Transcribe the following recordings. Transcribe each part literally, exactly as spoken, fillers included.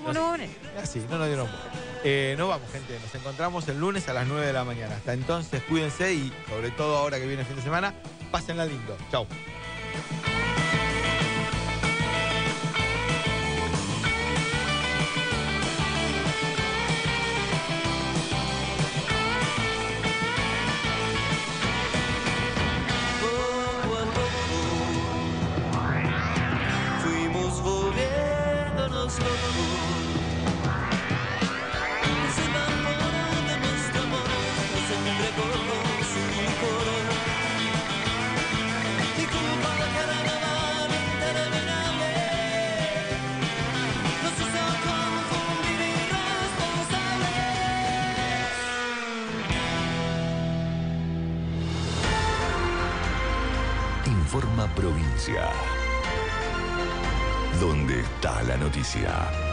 Vamos lunes. Así, no nos dieron bola. Eh, no vamos, gente. Nos encontramos el lunes a las nueve de la mañana. Hasta entonces, cuídense y, sobre todo ahora que viene el fin de semana, pásenla lindo. Chau. Informa Provincia. ¿Dónde está la noticia?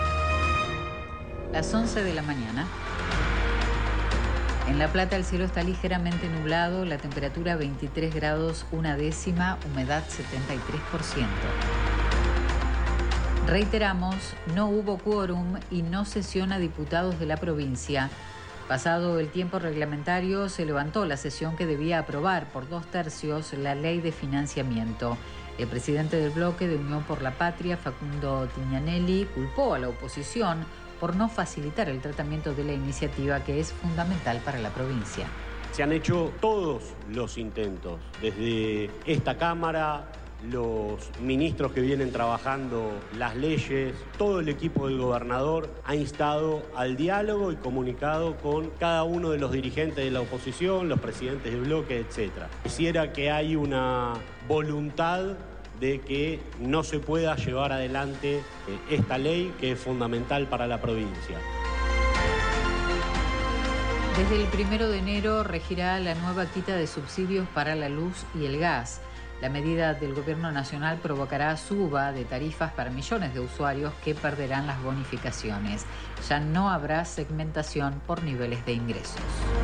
Las once de la mañana. En La Plata el cielo está ligeramente nublado, la temperatura veintitrés grados una décima, humedad setenta y tres por ciento. Reiteramos, no hubo quórum y no sesiona diputados de la provincia. Pasado el tiempo reglamentario, se levantó la sesión que debía aprobar por dos tercios la ley de financiamiento. El presidente del bloque de Unión por la Patria, Facundo Tignanelli, culpó a la oposición por no facilitar el tratamiento de la iniciativa que es fundamental para la provincia. Se han hecho todos los intentos, desde esta Cámara, los ministros que vienen trabajando las leyes, todo el equipo del gobernador ha instado al diálogo y comunicado con cada uno de los dirigentes de la oposición, los presidentes del bloque, etcétera. Quisiera que hay una voluntad de que no se pueda llevar adelante esta ley que es fundamental para la provincia. Desde el primero de enero regirá la nueva quita de subsidios para la luz y el gas. La medida del Gobierno Nacional provocará suba de tarifas para millones de usuarios que perderán las bonificaciones. Ya no habrá segmentación por niveles de ingresos.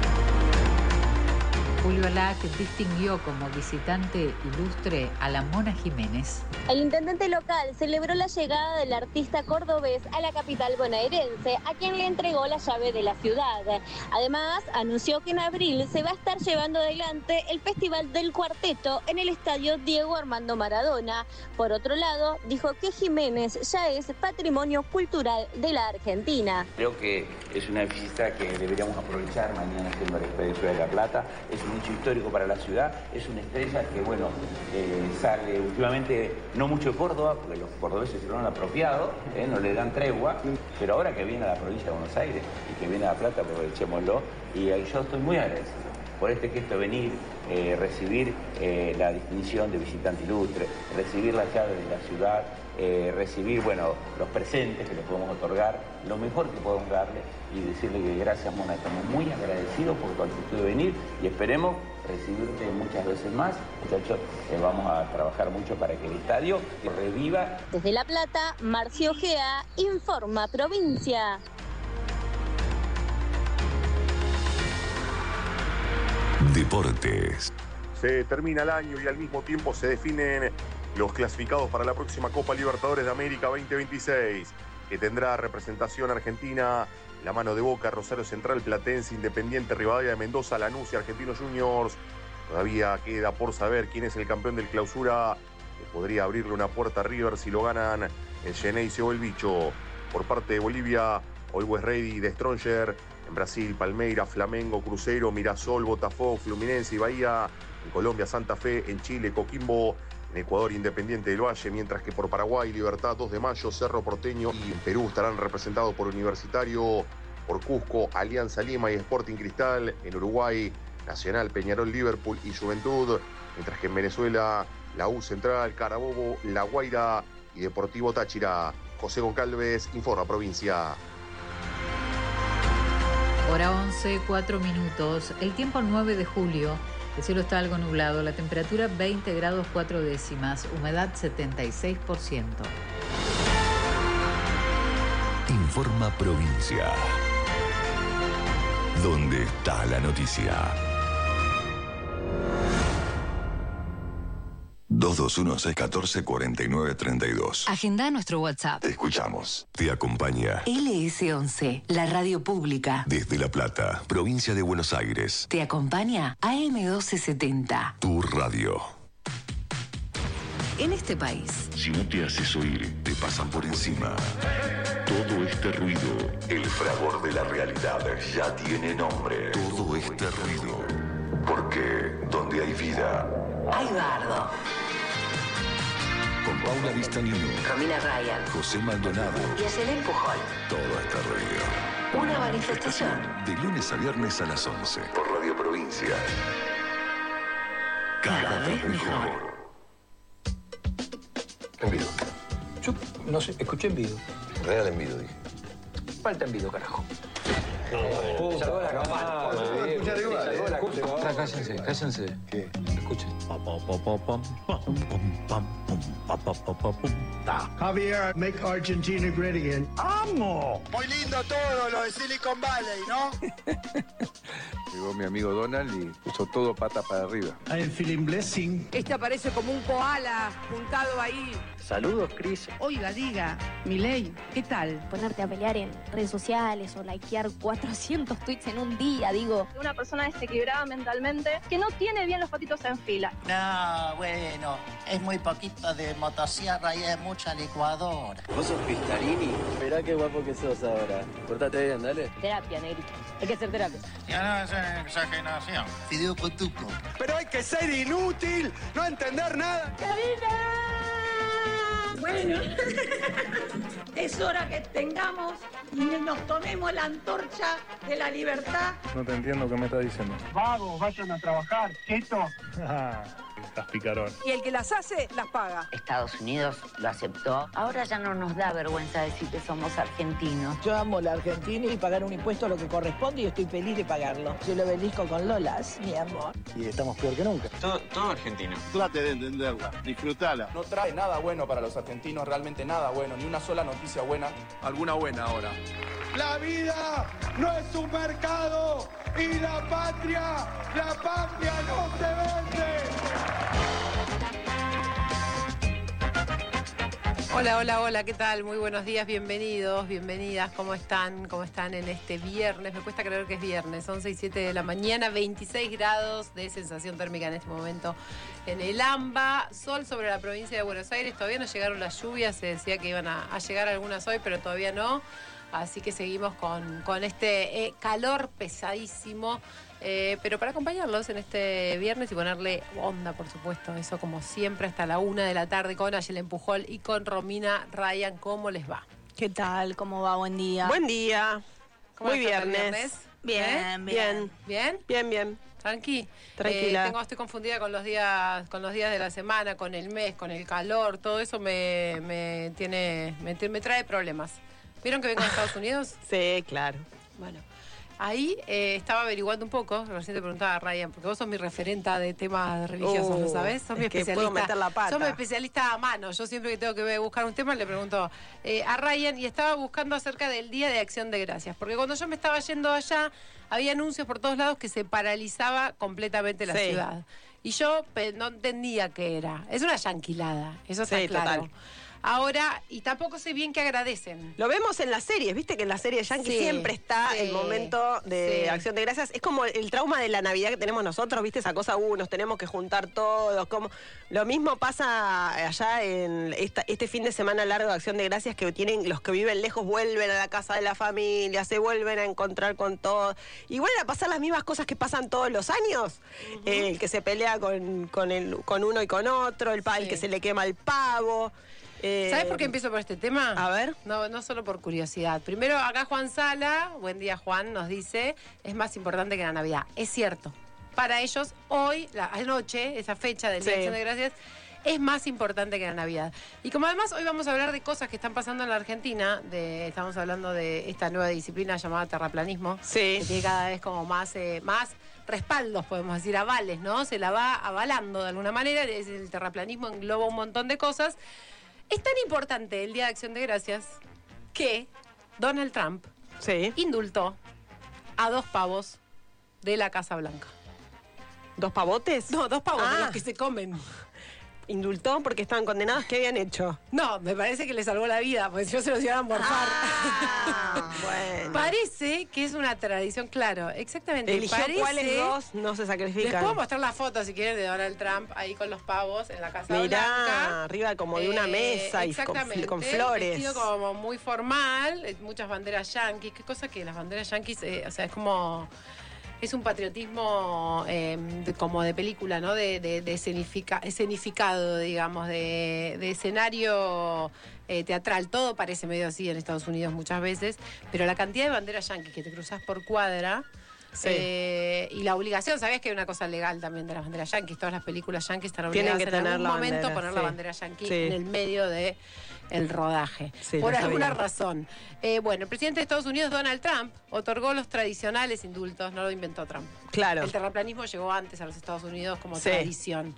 Julio Alac distinguió como visitante ilustre a la Mona Jiménez. El intendente local celebró la llegada del artista cordobés a la capital bonaerense, a quien le entregó la llave de la ciudad. Además, anunció que en abril se va a estar llevando adelante el Festival del Cuarteto en el Estadio Diego Armando Maradona. Por otro lado, dijo que Jiménez ya es patrimonio cultural de la Argentina. Creo que es una visita que deberíamos aprovechar mañana siendo la experiencia de La Plata. Es un hecho histórico para la ciudad, es una estrella que, bueno, eh, sale últimamente no mucho de Córdoba, porque los cordobeses se lo han apropiado, eh, no le dan tregua, pero ahora que viene a la provincia de Buenos Aires y que viene a La Plata, aprovechémoslo, y eh, yo estoy muy agradecido por este gesto de venir, eh, recibir eh, la distinción de visitante ilustre, recibir la llave de la ciudad, eh, recibir, bueno, los presentes que le podemos otorgar, lo mejor que podemos darle y decirle que gracias, Mona, estamos muy agradecidos por tu actitud de venir y esperemos recibirte muchas veces más. Muchachos, eh, vamos a trabajar mucho para que el estadio reviva. Desde La Plata, Marcio Gea, Informa Provincia. Deportes. Se termina el año y al mismo tiempo se definen los clasificados para la próxima Copa Libertadores de América veinte veintiséis, que tendrá representación argentina, la mano de Boca, Rosario Central, Platense, Independiente, Rivadavia de Mendoza, Lanús y Argentinos Juniors. Todavía queda por saber quién es el campeón del Clausura, que podría abrirle una puerta a River si lo ganan el Geneise o el Bicho. Por parte de Bolivia, Always Ready de Stronger. En Brasil, Palmeiras, Flamengo, Cruzeiro, Mirasol, Botafogo, Fluminense y Bahía. En Colombia, Santa Fe. En Chile, Coquimbo. En Ecuador, Independiente del Valle. Mientras que por Paraguay, Libertad, dos de mayo, Cerro Porteño. Y en Perú estarán representados por Universitario, por Cusco, Alianza Lima y Sporting Cristal. En Uruguay, Nacional, Peñarol, Liverpool y Juventud. Mientras que en Venezuela, la U Central, Carabobo, La Guaira y Deportivo Táchira. José Goncalves, Informa Provincia. Hora once, cuatro minutos. El tiempo nueve de julio. El cielo está algo nublado. La temperatura veinte grados cuatro décimas. Humedad setenta y seis por ciento. Informa Provincia. ¿Dónde está la noticia? dos dos uno seis uno cuatro cuatro nueve tres dos. Agenda nuestro WhatsApp. Te escuchamos. Te acompaña L S once, la radio pública. desde La Plata, provincia de Buenos Aires. Te acompaña A M doce setenta. Tu radio. En este país, Si no te haces oír, te pasan por encima. Todo este ruido, el fragor de la realidad, ya tiene nombre. Todo este ruido. Porque donde hay vida, hay bardo. con Paula Vistanino, Romina Ryan José Maldonado, y Ayelen Pujol. todo este ruido. Una manifestación. De lunes a viernes a las once. Por Radio Provincia. Cada vez mejor. Envido. Yo no sé, escuché envido. Real envido, dije. Falta envido, carajo. Te salvó la campana. Cállense, cállense. ¿Qué? Escuchen. Javier, make Argentina great again. ¡Amo! Muy lindo todo lo de Silicon Valley, ¿no? Llegó mi amigo Donald y puso todo pata para arriba. I am feeling blessing. Este aparece como un koala juntado ahí. Saludos, Cris. Oiga, diga, Milei, ¿qué tal? Ponerte a pelear en redes sociales o likear cuatrocientos tweets en un día, digo. Una persona desequilibrada mentalmente que no tiene bien los patitos en fila. No, bueno, es muy poquito de motosierra y es mucha licuadora. ¿Vos sos Pistarini? Mirá qué guapo que sos ahora. Pórtate bien, dale. Terapia, negrito. Hay que hacer terapia. Ya no es exageración. Fideo Cotuco. Pero hay que ser inútil, no entender nada. Bueno, es hora que tengamos y nos tomemos la antorcha de la libertad. No te entiendo qué me estás diciendo. Vagos, vayan a trabajar, cheto. Estás picarón. Y el que las hace, las paga. Estados Unidos lo aceptó. Ahora ya no nos da vergüenza decir que somos argentinos. Yo amo la Argentina y pagar un impuesto a lo que corresponde y estoy feliz de pagarlo. Yo lo belisco con Lolas, mi amor. Y estamos peor que nunca. Todo, todo argentino. Trate de entenderla, disfrutala. No trae nada bueno para los argentinos, realmente nada bueno, ni una sola noticia buena. Alguna buena ahora. La vida no es un mercado y la patria, la patria no se vende. Hola, hola, hola, ¿qué tal? Muy buenos días, bienvenidos, bienvenidas, ¿cómo están? ¿Cómo están en este viernes? Me cuesta creer que es viernes, once y siete de la mañana, veintiséis grados de sensación térmica en este momento en el AMBA, sol sobre la provincia de Buenos Aires, todavía no llegaron las lluvias, se decía que iban a, a llegar algunas hoy, pero todavía no, así que seguimos con, con este eh, calor pesadísimo. Eh, pero para acompañarlos en este viernes y ponerle onda, por supuesto, eso como siempre hasta la una de la tarde con Ayelen Pujol y con Romina Ryan. ¿Cómo les va? ¿Qué tal? ¿Cómo va? Buen día. Buen día. Muy viernes. viernes? Bien, ¿Eh? bien. ¿Bien? Bien, bien. Tranqui. Tranquila. Eh, tengo, estoy confundida con los días, con los días de la semana, con el mes, con el calor, todo eso me, me tiene, me, me trae problemas. ¿Vieron que vengo de Estados Unidos? Sí, claro. Bueno. Ahí eh, estaba averiguando un poco, recién te preguntaba a Ryan, porque vos sos mi referenta de temas religiosos, Uh, ¿lo sabés? Sos mi es que especialista. puedo meter la pata. Sos mi especialista a mano. Yo siempre que tengo que buscar un tema le pregunto eh, a Ryan y estaba buscando acerca del Día de Acción de Gracias, porque cuando yo me estaba yendo allá había anuncios por todos lados que se paralizaba completamente la Sí. ciudad. Y yo pe, no entendía qué era. Es una yanquilada, eso está Sí, claro. total. Ahora, y tampoco sé bien qué agradecen. Lo vemos en las series, viste que en la serie Yankee Sí, siempre está sí, el momento de sí. Acción de Gracias. Es como el trauma de la Navidad que tenemos nosotros, viste esa cosa, uh, nos tenemos que juntar todos. Como... Lo mismo pasa allá en esta, este fin de semana largo de Acción de Gracias, que tienen los que viven lejos, vuelven a la casa de la familia, se vuelven a encontrar con todos. Y vuelven a pasar las mismas cosas que pasan todos los años. Uh-huh. eh, el que se pelea con, con, el, con uno y con otro, el, pa, sí. el que se le quema el pavo. Eh, ¿Sabes por qué empiezo por este tema? A ver. No, no solo por curiosidad. Primero, acá Juan Sala, buen día Juan, nos dice, es más importante que la Navidad. Es cierto. Para ellos, hoy, la anoche, esa fecha del Día de Acción de Gracias, es más importante que la Navidad. Y como además hoy vamos a hablar de cosas que están pasando en la Argentina, de, estamos hablando de esta nueva disciplina llamada terraplanismo, sí. que tiene cada vez como más... Eh, más respaldos, podemos decir, avales, ¿no? Se la va avalando de alguna manera, es el terraplanismo engloba un montón de cosas. Es tan importante el Día de Acción de Gracias que Donald Trump sí. indultó a dos pavos de la Casa Blanca. ¿Dos pavotes? No, dos pavos ah. de los que se comen. indultó porque estaban condenados. ¿Qué habían hecho? No, me parece que le salvó la vida, porque si no se los iban a morfar. Ah, bueno. Parece que es una tradición, claro, exactamente. Eligió parece, cuáles dos no se Les sacrifican. puedo mostrar la foto, si quieren, de Donald Trump ahí con los pavos en la Casa Mirá, Blanca. arriba como de una Eh, mesa y con, exactamente, con flores. Vestido como muy formal, eh, muchas banderas yanquis. Qué cosa que las banderas yanquis, eh, o sea, es como... Es un patriotismo eh, de- como de película, ¿no? De, de, de escenifica- escenificado, digamos, de, de escenario eh, teatral. Todo parece medio así en Estados Unidos muchas veces, pero la cantidad de banderas yanquis que te cruzas por cuadra... Sí. Eh, y la obligación, ¿sabías que hay una cosa legal también de las banderas yanquis? Todas las películas yanquis están Tienen obligadas que en tener algún la momento bandera, poner sí. la bandera yanqui Sí. en el medio de el rodaje. Sí, por lo alguna sabía. razón. Eh, bueno, el presidente de Estados Unidos, Donald Trump, otorgó los tradicionales indultos, no lo inventó Trump. Claro. El terraplanismo llegó antes a los Estados Unidos como Sí. tradición.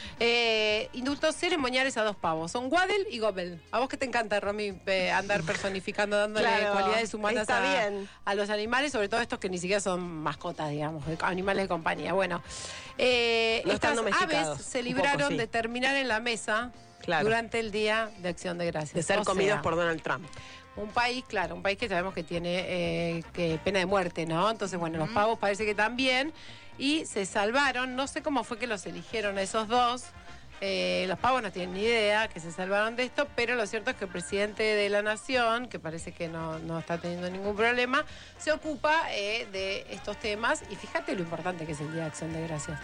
Eh, indultos ceremoniales a dos pavos. Son Waddle y Gobble. A vos que te encanta, Romy, eh, andar personificando, dándole Claro, cualidades humanas está a, bien. a los animales, sobre todo estos que ni siquiera son mascotas, digamos, de- animales de compañía. Bueno, eh, No están estas domesticados, aves se un libraron poco, sí. de terminar en la mesa Claro. durante el Día de Acción de Gracias. De ser O comidos sea, por Donald Trump. un país, claro, un país que sabemos que tiene eh, que pena de muerte, ¿no? Entonces, bueno, los pavos parece que también. Y se salvaron, no sé cómo fue que los eligieron a esos dos. Eh, los pavos no tienen ni idea que se salvaron de esto, pero lo cierto es que el presidente de la nación, que parece que no, no está teniendo ningún problema, se ocupa eh, de estos temas. Y fíjate lo importante que es el Día de Acción de Gracias.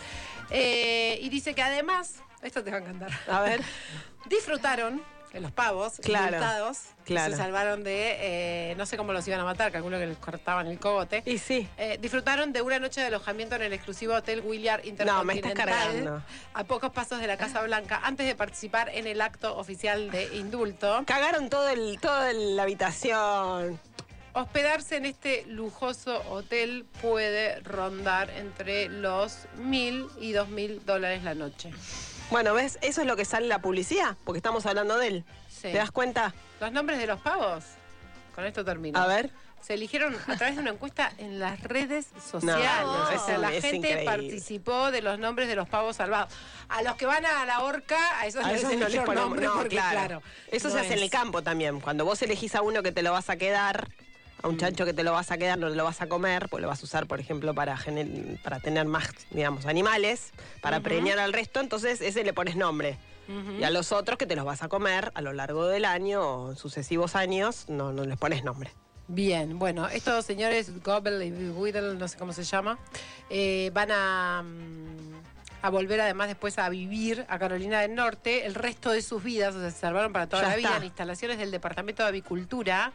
Eh, y dice que además, esto te va a encantar. A ver. Disfrutaron de los pavos, Claro, indultados, que claro. se salvaron de, eh, no sé cómo los iban a matar, calculo que les cortaban el cogote. Y sí. Eh, disfrutaron de una noche de alojamiento en el exclusivo Hotel Willard No, me estás Intercontinental, cargando. a pocos pasos de la Casa Blanca, antes de participar en el acto oficial de indulto. Cagaron todo el, toda la habitación. Hospedarse en este lujoso hotel puede rondar entre los mil y dos mil dólares la noche. Bueno, ¿ves? Eso es lo que sale en la publicidad, porque estamos hablando de él. Sí. ¿Te das cuenta? Los nombres de los pavos, con esto termino. A ver. Se eligieron a través de una encuesta en las redes sociales. No, o sea, es- la es gente increíble. participó de los nombres de los pavos salvados. A los que van a la horca, a esos A no les esos no les eligieron ponemos nombre no, porque, claro. claro, Eso no se hace en es. el campo también. Cuando vos elegís a uno que te lo vas a quedar, a un chancho que te lo vas a quedar, no lo vas a comer, pues lo vas a usar, por ejemplo, para, gener- para tener más, digamos, animales, para Ujú. premiar al resto, entonces ese le pones nombre. Ujú. Y a los otros que te los vas a comer a lo largo del año o en sucesivos años, no, no les pones nombre. Bien, bueno, estos señores, Gobble y Whittle, no sé cómo se llama, eh, van a, mm, a volver además después a vivir a Carolina del Norte el resto de sus vidas, o sea, se salvaron para toda Ya la vida está. en instalaciones del Departamento de Avicultura.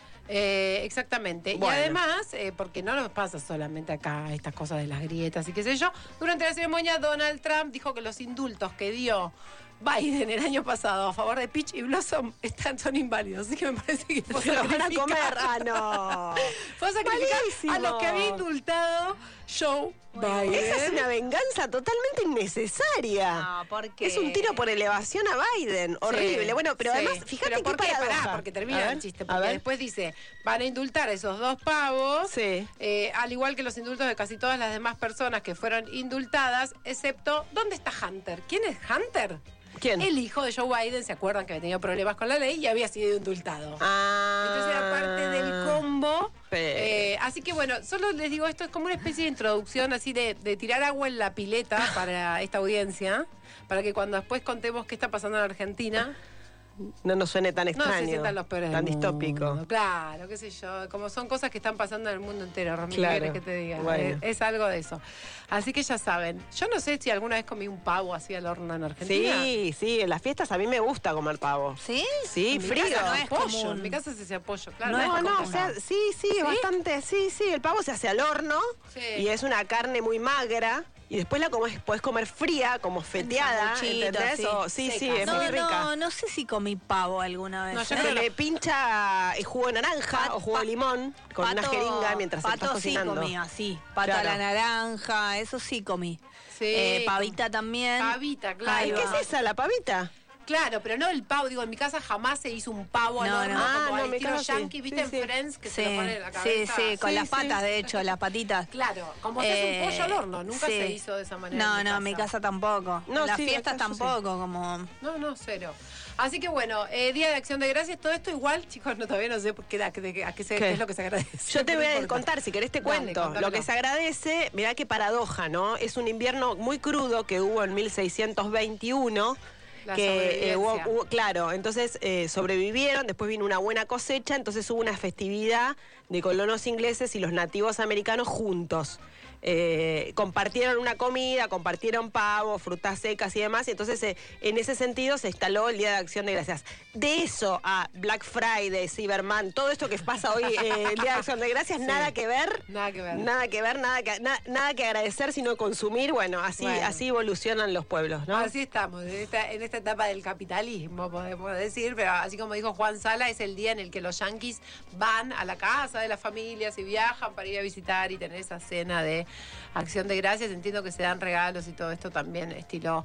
Eh, exactamente. Bueno. Y además, eh, porque no nos pasa solamente acá estas cosas de las grietas y qué sé yo, durante la ceremonia Donald Trump dijo que los indultos que dio Biden el año pasado a favor de Peach y Blossom están, son inválidos. Así que me parece que fue Se los van a sacrificar- comer. Ah, no. Fue a sacrificar Malísimo. a los que había indultado Joe Biden. Esa es una venganza totalmente innecesaria. No, porque Es un tiro por elevación a Biden. Horrible. Sí, Bueno, pero sí. además, fíjate Pero qué ¿por qué? paradoja. Pará, porque A termina ver, el chiste. a Porque ver. después dice, van a indultar a esos dos pavos, Sí. eh, al igual que los indultos de casi todas las demás personas que fueron indultadas, excepto, ¿dónde está Hunter? ¿Quién es Hunter? ¿Quién? El hijo de Joe Biden, ¿se acuerdan que había tenido problemas con la ley y había sido indultado? Ah. Entonces era parte del combo. Pe- Eh, así que bueno, solo les digo, esto es como una especie de introducción así de, de tirar agua en la pileta para esta audiencia, para que cuando después contemos qué está pasando en Argentina, No nos suene tan no extraño. se sientan los peores tan del mundo. distópico. Claro, qué sé yo, como son cosas que están pasando en el mundo entero, Romina, Claro. ¿qué querés que te diga? Bueno. Es, es algo de eso. Así que ya saben, yo no sé si alguna vez comí un pavo así al horno en Argentina. Sí, sí, en las fiestas a mí me gusta comer pavo. ¿Sí? Sí, En mi frío. casa no es es pollo, común. en mi casa se hace pollo, claro. No es No, no, común. o sea, sí, sí, bastante, sí, sí, el pavo se hace al horno Sí. y es una carne muy magra y después la comes, podés comer fría, como feteada, sanguchito, ¿entendés? sí. O- sí, sí, Seca. es No, muy rica. no, no sé si comí pavo alguna vez. No, yo ¿eh? Se creo le pincha eh, jugo de naranja Pat- o jugo de pa- limón con una Pato- jeringa mientras se pato está cocinando. sí comía, sí. Pato a Claro. la naranja, eso sí comí. Sí. Eh, pavita también. Pavita, claro. Ay, ¿qué es esa, la pavita? Claro, pero no el pavo. Digo, en mi casa jamás se hizo un pavo No, al horno no. Ah, como no, el mi estilo casa sí. yankee, ¿viste? Sí, en sí. Friends, que Sí, se lo pone en la sí, cabeza. sí, con Sí, las sí. patas, de hecho, las patitas. Claro, como se hace Eh, un pollo al horno. Nunca sí. se hizo de esa manera. No, en mi no, en mi casa tampoco. No, En las sí, fiestas acá yo sí. tampoco, como... No, no, cero. Así que bueno, eh, Día de Acción de Gracias, todo esto igual, chicos, no todavía no sé por qué, a, qué, a qué, se, ¿Qué? qué es lo que se agradece. Yo te voy No a importa. contar, si querés te Dale, cuento. contámelo. Lo que se agradece, mirá qué paradoja, ¿no? Es un invierno muy crudo que hubo en mil seiscientos veintiuno. La Que eh, hubo, sobrevivencia. hubo- claro, entonces eh, sobrevivieron, después vino una buena cosecha, entonces hubo una festividad de colonos ingleses y los nativos americanos juntos. Eh, compartieron una comida, compartieron pavo, frutas secas y demás, y entonces eh, en ese sentido se instaló el Día de Acción de Gracias. De eso a Black Friday, Cyberman, todo esto que pasa hoy, eh, el Día de Acción de Gracias, Sí. nada que ver. Nada que ver. Nada que ver, nada que, na- nada que agradecer, sino consumir. Bueno, así, Bueno. así evolucionan los pueblos, ¿no? Así estamos, en esta, en esta etapa del capitalismo, podemos decir, pero así como dijo Juan Sala, es el día en el que los yanquis van a la casa de las familias y viajan para ir a visitar y tener esa cena de Acción de Gracias. Entiendo que se dan regalos y todo esto también estilo,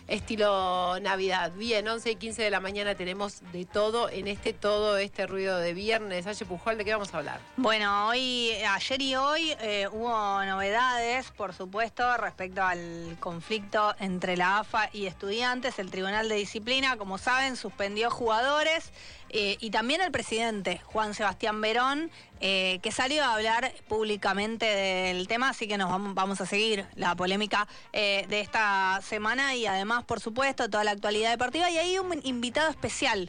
estilo Navidad. Bien, once y quince de la mañana tenemos de todo en este todo este ruido de viernes. Aye Pujol, ¿de qué vamos a hablar? Bueno, hoy, ayer y hoy eh, hubo novedades, por supuesto, respecto al conflicto entre la A F A y estudiantes. El Tribunal de Disciplina, como saben, suspendió jugadores eh, y también el presidente, Juan Sebastián Verón, eh, que salió a hablar públicamente del tema, así que nos vamos, vamos a seguir la polémica eh, de esta semana y además, por supuesto, toda la actualidad deportiva. Y hay un invitado especial.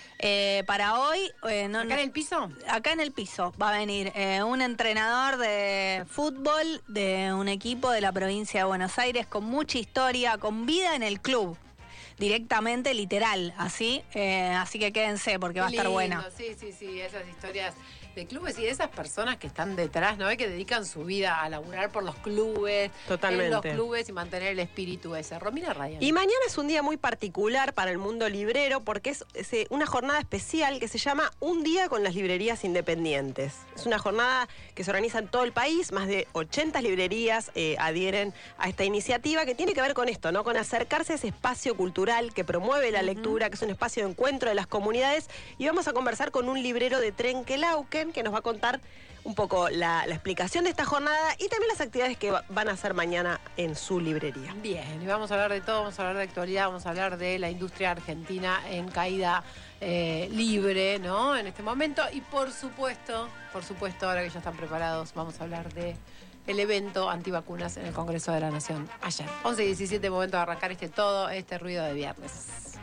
Eh, para hoy... Eh, no, ¿Acá en el piso? Acá en el piso va a venir eh, un entrenador de fútbol de un equipo de la provincia de Buenos Aires con mucha historia, con vida en el club. Directamente, literal, así. Eh, así que quédense porque va a estar Lindo, buena. Sí, sí, sí, esas historias de clubes y de esas personas que están detrás, ¿no? Que dedican su vida a laburar por los clubes, Totalmente. en los clubes y mantener el espíritu ese. Romina Ryan. Y mañana es un día muy particular para el mundo librero porque es, es, eh, una jornada especial que se llama Un Día con las Librerías Independientes. Es una jornada que se organiza en todo el país, más de ochenta librerías eh, adhieren a esta iniciativa que tiene que ver con esto, ¿no? Con acercarse a ese espacio cultural que promueve la lectura, que es un espacio de encuentro de las comunidades. Y vamos a conversar con un librero de Trenquelauquen que nos va a contar un poco la, la explicación de esta jornada y también las actividades que va- van a hacer mañana en su librería. Bien, y vamos a hablar de todo, vamos a hablar de actualidad, vamos a hablar de la industria argentina en caída eh, libre, ¿no? En este momento. Y por supuesto, por supuesto, ahora que ya están preparados, vamos a hablar de el evento antivacunas en el Congreso de la Nación ayer. once y diecisiete, momento de arrancar este todo, este ruido de viernes.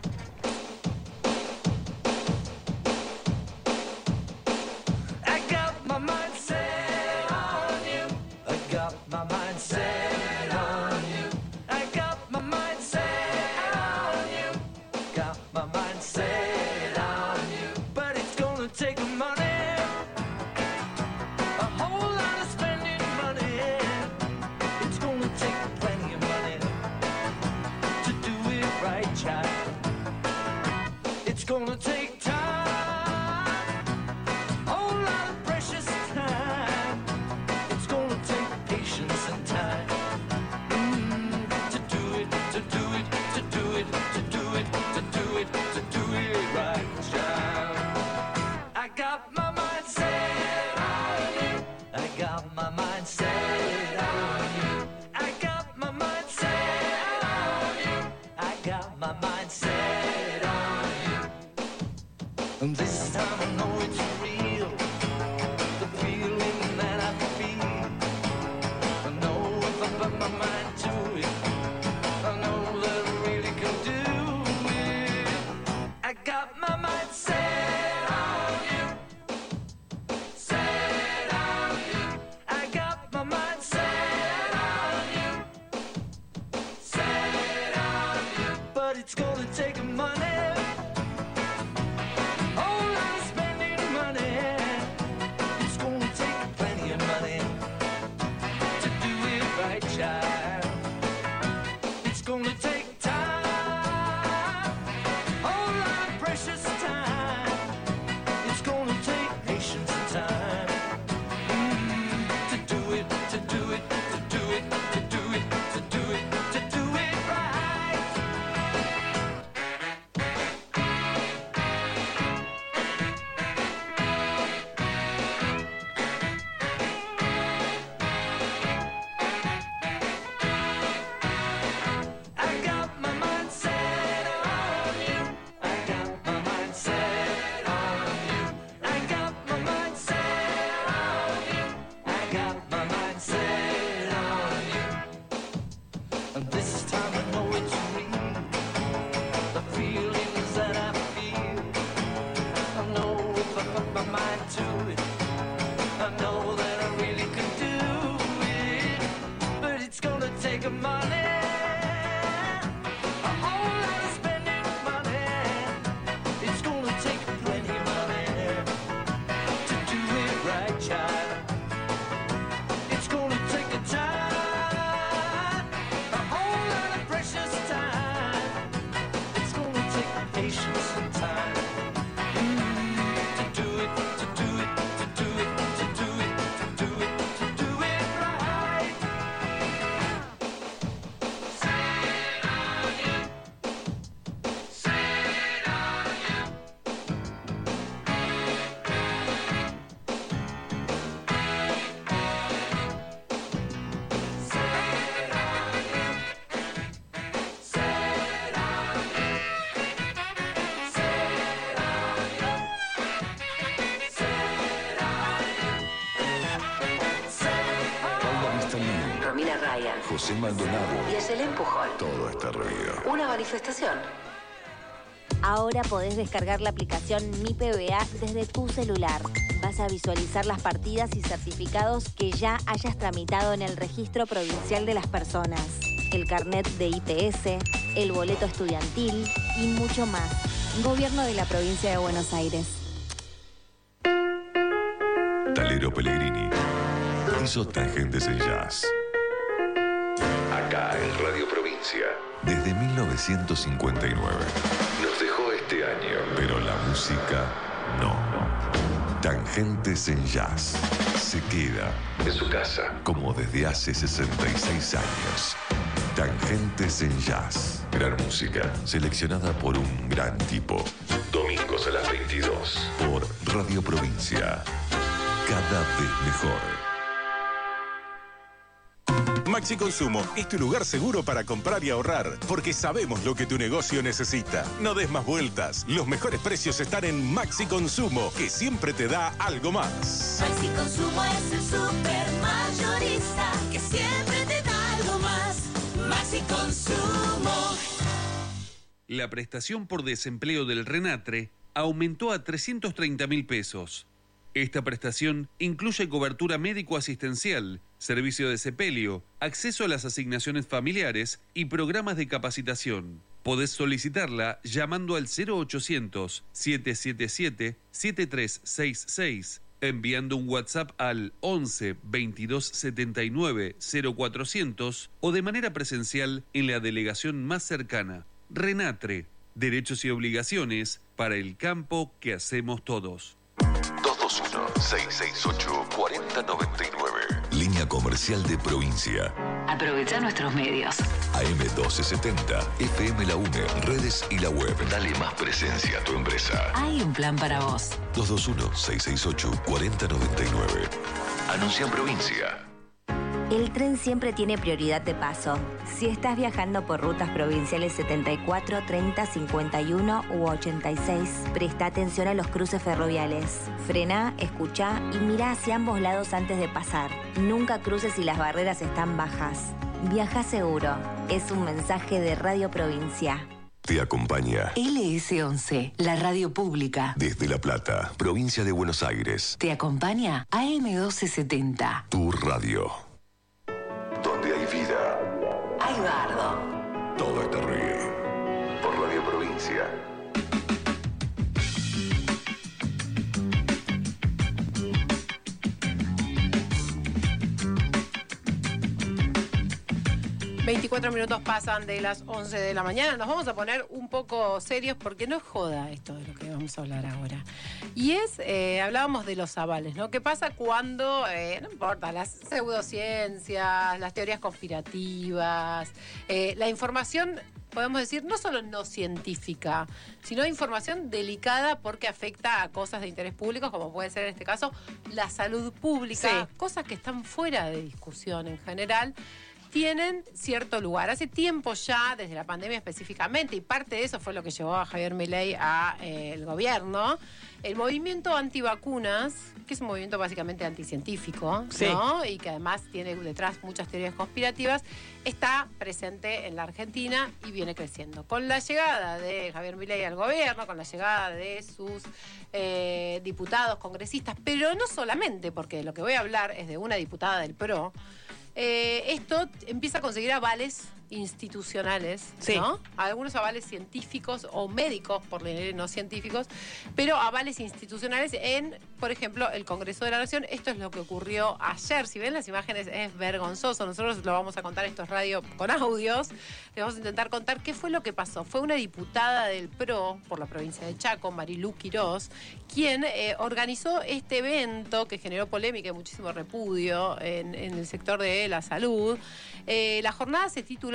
I got my mind set on you. I got my mind set on you. I got my mind set on you. Got my mind set on you. But it's gonna take money. A whole lot of spending money. It's gonna take plenty of money to do it right, child. José Maldonado. Y es el empujón. Todo este ruido. Una manifestación. Ahora podés descargar la aplicación Mi P B A desde tu celular. Vas a visualizar las partidas y certificados que ya hayas tramitado en el Registro Provincial de las Personas, el carnet de I P S, el boleto estudiantil y mucho más. Gobierno de la Provincia de Buenos Aires. Talero Pellegrini hizo Tangentes en Jazz. Acá en Radio Provincia, desde mil novecientos cincuenta y nueve. Nos dejó este año, pero la música no. Tangentes en Jazz se queda en su casa, como desde hace sesenta y seis años. Tangentes en Jazz. Gran música, seleccionada por un gran tipo. Domingos a las veintidós, por Radio Provincia. Cada vez mejor. Maxi Consumo es tu lugar seguro para comprar y ahorrar, porque sabemos lo que tu negocio necesita. No des más vueltas. Los mejores precios están en Maxi Consumo, que siempre te da algo más. Maxi Consumo es el super mayorista que siempre te da algo más. Maxi Consumo. La prestación por desempleo del RENATRE aumentó a trescientos treinta mil pesos. Esta prestación incluye cobertura médico-asistencial, servicio de sepelio, acceso a las asignaciones familiares y programas de capacitación. Podés solicitarla llamando al cero ochocientos, siete siete siete, siete tres seis seis, enviando un WhatsApp al once, veintidós setenta y nueve, cero cuatrocientos o de manera presencial en la delegación más cercana. RENATRE, derechos y obligaciones para el campo que hacemos todos. dos dos uno, seis seis ocho, cuatro cero nueve nueve. Línea comercial de Provincia. Aprovecha nuestros medios. A M doce setenta, F M La UNE, redes y la web. Dale más presencia a tu empresa. Hay un plan para vos. dos dos uno, seis seis ocho, cuatro cero nueve nueve. Anuncia en Provincia. El tren siempre tiene prioridad de paso. Si estás viajando por rutas provinciales setenta y cuatro, treinta, cincuenta y uno u ochenta y seis, presta atención a los cruces ferroviarios. Frená, escuchá y mirá hacia ambos lados antes de pasar. Nunca cruces si las barreras están bajas. Viaja seguro. Es un mensaje de Radio Provincia. Te acompaña L S once, la radio pública. desde La Plata, provincia de Buenos Aires. Te acompaña A M doce setenta. Tu radio. Donde hay vida, Hay bardo. todo este ruido. Por Radio Provincia. veinticuatro minutos pasan de las once de la mañana. Nos vamos a poner un poco serios porque no es joda esto de lo que vamos a hablar ahora. Y es, eh, hablábamos de los avales, ¿no? ¿Qué pasa cuando, eh, no importa, las pseudociencias, las teorías conspirativas, eh, la información, podemos decir, no solo no científica, sino información delicada porque afecta a cosas de interés público, como puede ser en este caso la salud pública, Sí. cosas que están fuera de discusión en general, tienen cierto lugar. Hace tiempo ya, desde la pandemia específicamente, y parte de eso fue lo que llevó a Javier Milei al gobierno, el movimiento antivacunas, que es un movimiento básicamente anticientífico, Sí. ¿no? Y que además tiene detrás muchas teorías conspirativas, está presente en la Argentina y viene creciendo. Con la llegada de Javier Milei al gobierno, con la llegada de sus eh, diputados, congresistas, pero no solamente, porque lo que voy a hablar es de una diputada del P R O, Eh, esto empieza a conseguir avales institucionales, Sí. ¿no? Algunos avales científicos o médicos, por ley no científicos, pero avales institucionales en, por ejemplo, el Congreso de la Nación. Esto es lo que ocurrió ayer. Si ven las imágenes es vergonzoso. Nosotros lo vamos a contar, esto es radio con audios. Le vamos a intentar contar qué fue lo que pasó. Fue una diputada del P R O por la provincia de Chaco, Marilú Quirós, quien eh, organizó este evento que generó polémica y muchísimo repudio en, en el sector de la salud. Eh, la jornada se tituló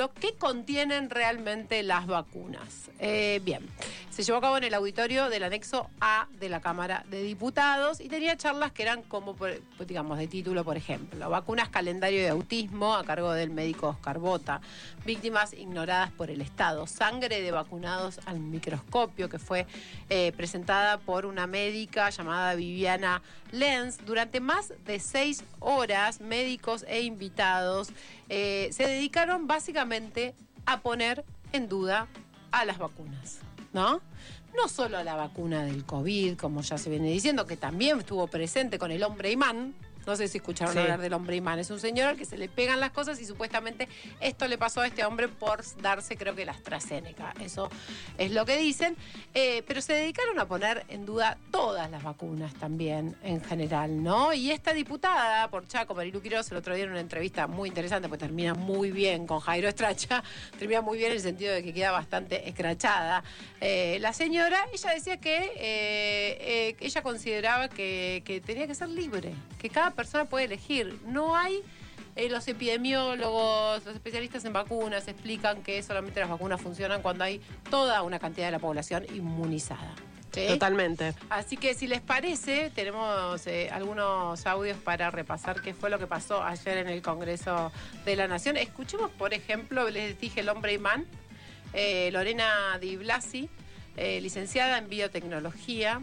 estudio qué contienen realmente las vacunas. Eh, bien, se llevó a cabo en el auditorio del anexo A de la Cámara de Diputados y tenía charlas que eran como, digamos, de título, por ejemplo, vacunas calendario de autismo a cargo del médico Oscar Bota, víctimas ignoradas por el Estado, sangre de vacunados al microscopio, que fue eh, presentada por una médica llamada Viviana Lenz. Durante más de seis horas, médicos e invitados eh, se dedicaron básicamente a poner en duda a las vacunas, ¿no? No solo a la vacuna del COVID, como ya se viene diciendo, que también estuvo presente con el hombre imán. No sé si escucharon Sí. hablar del hombre imán. Es un señor al que se le pegan las cosas y supuestamente esto le pasó a este hombre por darse, creo que la AstraZeneca. Eso es lo que dicen. Eh, pero se dedicaron a poner en duda todas las vacunas también, en general, ¿no? Y esta diputada por Chaco, Marilu Quiroz, el otro día en una entrevista muy interesante, pues termina muy bien con Jairo Estracha, termina muy bien en el sentido de que queda bastante escrachada. Eh, la señora, ella decía que eh, eh, ella consideraba que, que tenía que ser libre, que cada persona puede elegir. No hay, eh, los epidemiólogos, los especialistas en vacunas explican que solamente las vacunas funcionan cuando hay toda una cantidad de la población inmunizada. ¿Sí? Totalmente. Así que si les parece, tenemos eh, algunos audios para repasar qué fue lo que pasó ayer en el Congreso de la Nación. Escuchemos, por ejemplo, les dije el hombre imán, eh, Lorena Di Blasi, eh, licenciada en biotecnología,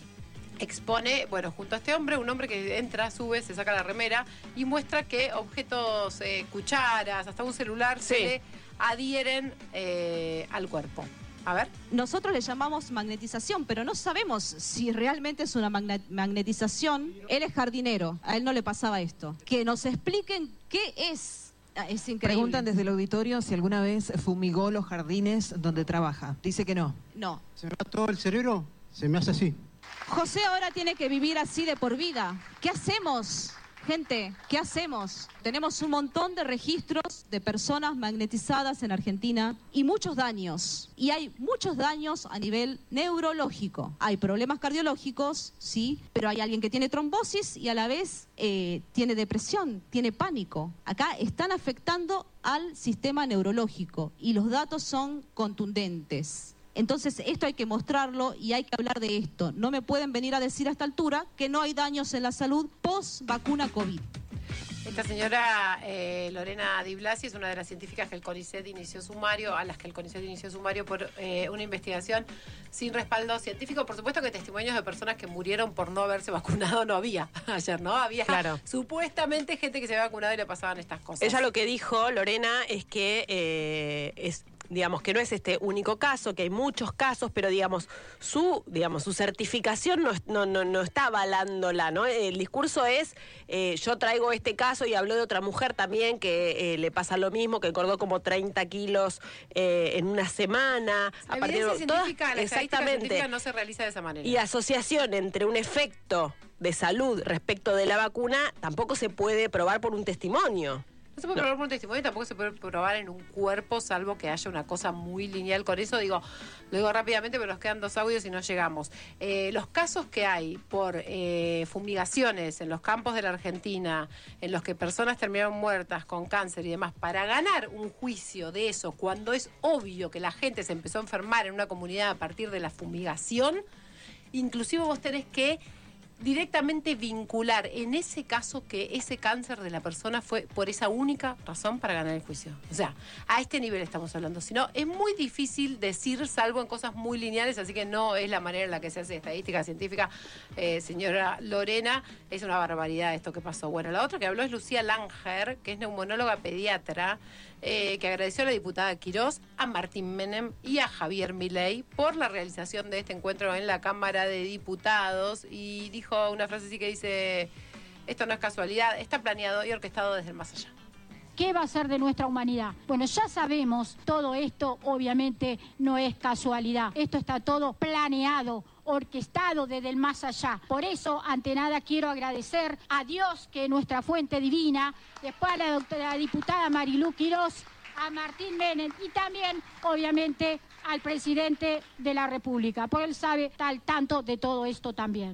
expone, bueno, junto a este hombre, un hombre que entra, sube, se saca la remera y muestra que objetos, eh, cucharas, hasta un celular, Sí. se le adhieren eh, al cuerpo. A ver. Nosotros le llamamos magnetización, pero no sabemos si realmente es una magna- magnetización. Él es jardinero, a él no le pasaba esto. Que nos expliquen qué es. Ah, es increíble. Preguntan desde el auditorio si alguna vez fumigó los jardines donde trabaja. Dice que no. No. Se me va todo el cerebro, se me hace así. José ahora tiene que vivir así de por vida. ¿Qué hacemos? Gente, ¿qué hacemos? Tenemos un montón de registros de personas magnetizadas en Argentina y muchos daños. Y hay muchos daños a nivel neurológico. Hay problemas cardiológicos, sí, pero hay alguien que tiene trombosis y a la vez eh, tiene depresión, tiene pánico. Acá están afectando al sistema neurológico y los datos son contundentes. Entonces esto hay que mostrarlo y hay que hablar de esto. No me pueden venir a decir a esta altura que no hay daños en la salud post vacuna COVID. Esta señora eh, Lorena Di Blasi es una de las científicas que el CONICET inició sumario, a las que el CONICET inició sumario por eh, una investigación sin respaldo científico. Por supuesto que testimonios de personas que murieron por no haberse vacunado no había ayer, ¿no? Había Claro. supuestamente gente que se había vacunado y le pasaban estas cosas. Ella lo que dijo, Lorena, es que eh, es digamos que no es este único caso, que hay muchos casos, pero digamos su digamos su certificación no, no, no, no está avalándola, ¿no? El discurso es, eh, yo traigo este caso y habló de otra mujer también que eh, le pasa lo mismo, que engordó como treinta kilos eh, en una semana. La a partir evidencia de todas- científica, la estadística exactamente. científica no se realiza de esa manera. Y asociación entre un efecto de salud respecto de la vacuna tampoco se puede probar por un testimonio. No se puede probar por un testimonio y tampoco se puede probar en un cuerpo, salvo que haya una cosa muy lineal con eso. Digo, lo digo rápidamente, pero nos quedan dos audios y no llegamos. Eh, los casos que hay por eh, fumigaciones en los campos de la Argentina, en los que personas terminaron muertas con cáncer y demás, para ganar un juicio de eso, cuando es obvio que la gente se empezó a enfermar en una comunidad a partir de la fumigación, inclusive vos tenés que directamente vincular en ese caso que ese cáncer de la persona fue por esa única razón para ganar el juicio. O sea, a este nivel estamos hablando. Si no, es muy difícil decir, salvo en cosas muy lineales, así que no es la manera en la que se hace estadística científica. Eh, señora Lorena, es una barbaridad esto que pasó. Bueno, la otra que habló es Lucía Langer, que es neumonóloga pediatra, eh, que agradeció a la diputada Quiroz, a Martín Menem y a Javier Milei por la realización de este encuentro en la Cámara de Diputados, y dijo una frase así que dice: esto no es casualidad, está planeado y orquestado desde el más allá. ¿Qué va a ser de nuestra humanidad? Bueno, ya sabemos, todo esto obviamente no es casualidad. Esto está todo planeado, orquestado desde el más allá. Por eso, ante nada, quiero agradecer a Dios, que es nuestra fuente divina, después a la doctora diputada Marilu Quiroz, a Martín Menem y también, obviamente, al presidente de la República, porque él sabe, está al tanto de todo esto también. Todo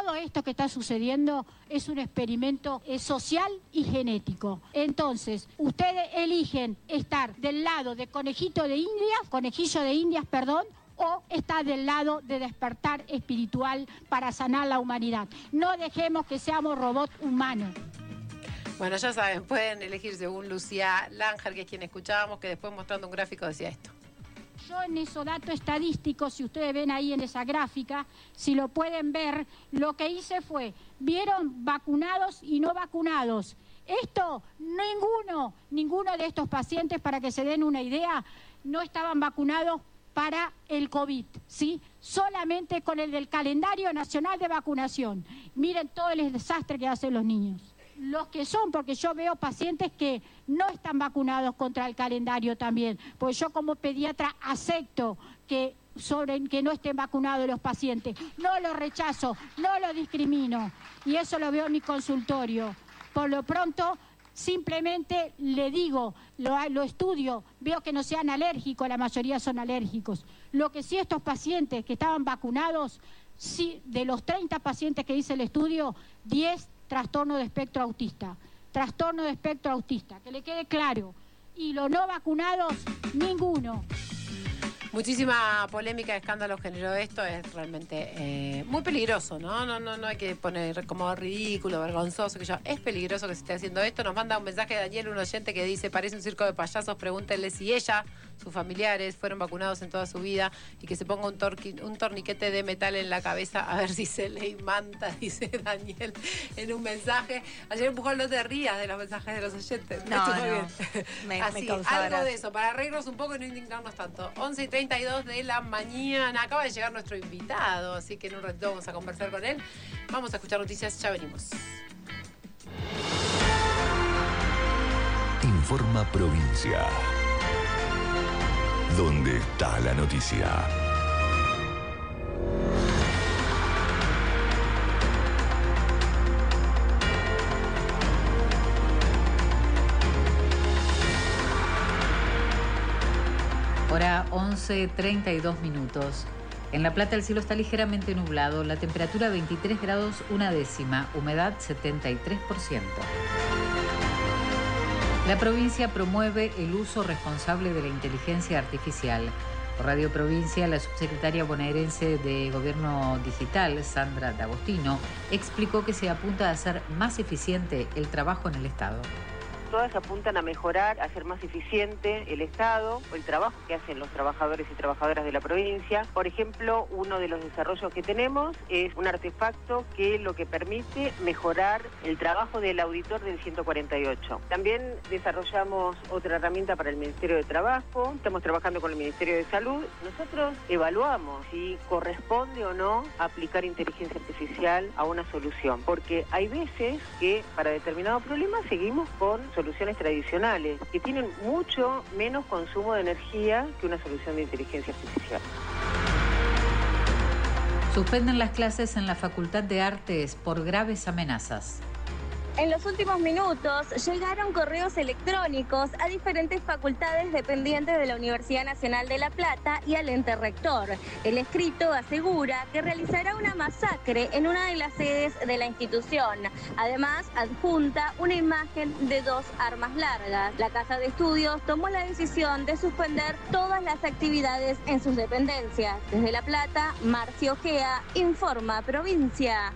todo esto que está sucediendo es un experimento eh, social y genético. Entonces, ustedes eligen estar del lado de conejito de indias, conejillo de indias, perdón, o está del lado de despertar espiritual para sanar la humanidad. No dejemos que seamos robots humanos. Bueno, ya saben, pueden elegir según Lucía Langer, que es quien escuchábamos, que después mostrando un gráfico decía esto. Yo en esos datos estadísticos, si ustedes ven ahí en esa gráfica, si lo pueden ver, lo que hice fue, vieron vacunados y no vacunados. Esto, ninguno, ninguno de estos pacientes, para que se den una idea, no estaban vacunados para el COVID, ¿sí? Solamente con el del calendario nacional de vacunación. Miren todo el desastre que hacen los niños. Los que son, porque yo veo pacientes que no están vacunados contra el calendario también, porque yo como pediatra acepto que, sobre, que no estén vacunados los pacientes. No lo rechazo, no lo discrimino, y eso lo veo en mi consultorio. Por lo pronto, simplemente le digo, lo, lo estudio, veo que no sean alérgicos, la mayoría son alérgicos. Lo que sí, estos pacientes que estaban vacunados, sí, de los treinta pacientes que hice el estudio, diez trastorno de espectro autista. Trastorno de espectro autista, que le quede claro. Y los no vacunados, ninguno. Muchísima polémica, escándalo generó esto, es realmente eh, muy peligroso, ¿no? No, no, no hay que poner como ridículo, vergonzoso, que yo. Es peligroso que se esté haciendo esto. Nos manda un mensaje de Daniel, un oyente, que dice: parece un circo de payasos, pregúntenle si ella, sus familiares, fueron vacunados en toda su vida, y que se ponga un, torqui, un torniquete de metal en la cabeza a ver si se le imanta, dice Daniel en un mensaje. Ayer empujó, no te rías de los mensajes de los oyentes. No, Estuvo no. bien. Me, Así, me causa algo gracia. de eso, para reírnos un poco y no indignarnos tanto. once y treinta y dos de la mañana. Acaba de llegar nuestro invitado, así que en un ratito vamos a conversar con él. Vamos a escuchar noticias, ya venimos. Informa Provincia. ¿Dónde está la noticia? Hora once treinta y dos minutos. En La Plata el cielo está ligeramente nublado, la temperatura veintitrés grados una décima, humedad setenta y tres por ciento. La provincia promueve el uso responsable de la inteligencia artificial. Por Radio Provincia, la subsecretaria bonaerense de Gobierno Digital, Sandra D'Agostino, explicó que se apunta a hacer más eficiente el trabajo en el Estado. Todas apuntan a mejorar, a hacer más eficiente el Estado, el trabajo que hacen los trabajadores y trabajadoras de la provincia. Por ejemplo, uno de los desarrollos que tenemos es un artefacto que lo que permite mejorar el trabajo del auditor del ciento cuarenta y ocho. También desarrollamos otra herramienta para el Ministerio de Trabajo, estamos trabajando con el Ministerio de Salud. Nosotros evaluamos si corresponde o no aplicar inteligencia artificial a una solución, porque hay veces que para determinado problema seguimos con soluciones tradicionales que tienen mucho menos consumo de energía que una solución de inteligencia artificial. Suspenden las clases en la Facultad de Artes por graves amenazas. En los últimos minutos llegaron correos electrónicos a diferentes facultades dependientes de la Universidad Nacional de La Plata y al ente rector. El escrito asegura que realizará una masacre en una de las sedes de la institución. Además, adjunta una imagen de dos armas largas. La Casa de Estudios tomó la decisión de suspender todas las actividades en sus dependencias. Desde La Plata, Marcio Ojea, Informa Provincia.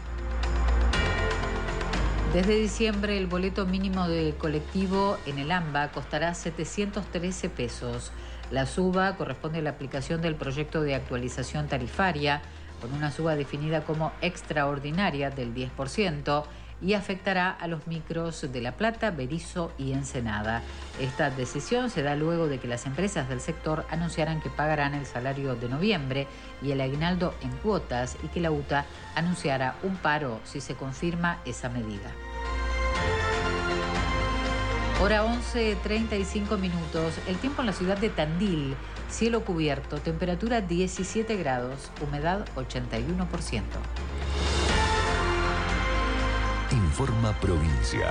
Desde diciembre, el boleto mínimo del colectivo en el AMBA costará setecientos trece pesos. La suba corresponde a la aplicación del proyecto de actualización tarifaria, con una suba definida como extraordinaria del diez por ciento, y afectará a los micros de La Plata, Berisso y Ensenada. Esta decisión se da luego de que las empresas del sector anunciaran que pagarán el salario de noviembre y el aguinaldo en cuotas, y que la U T A anunciara un paro si se confirma esa medida. Hora once treinta y cinco minutos. El tiempo en la ciudad de Tandil: cielo cubierto, temperatura diecisiete grados, humedad ochenta y uno por ciento. Informa Provincia.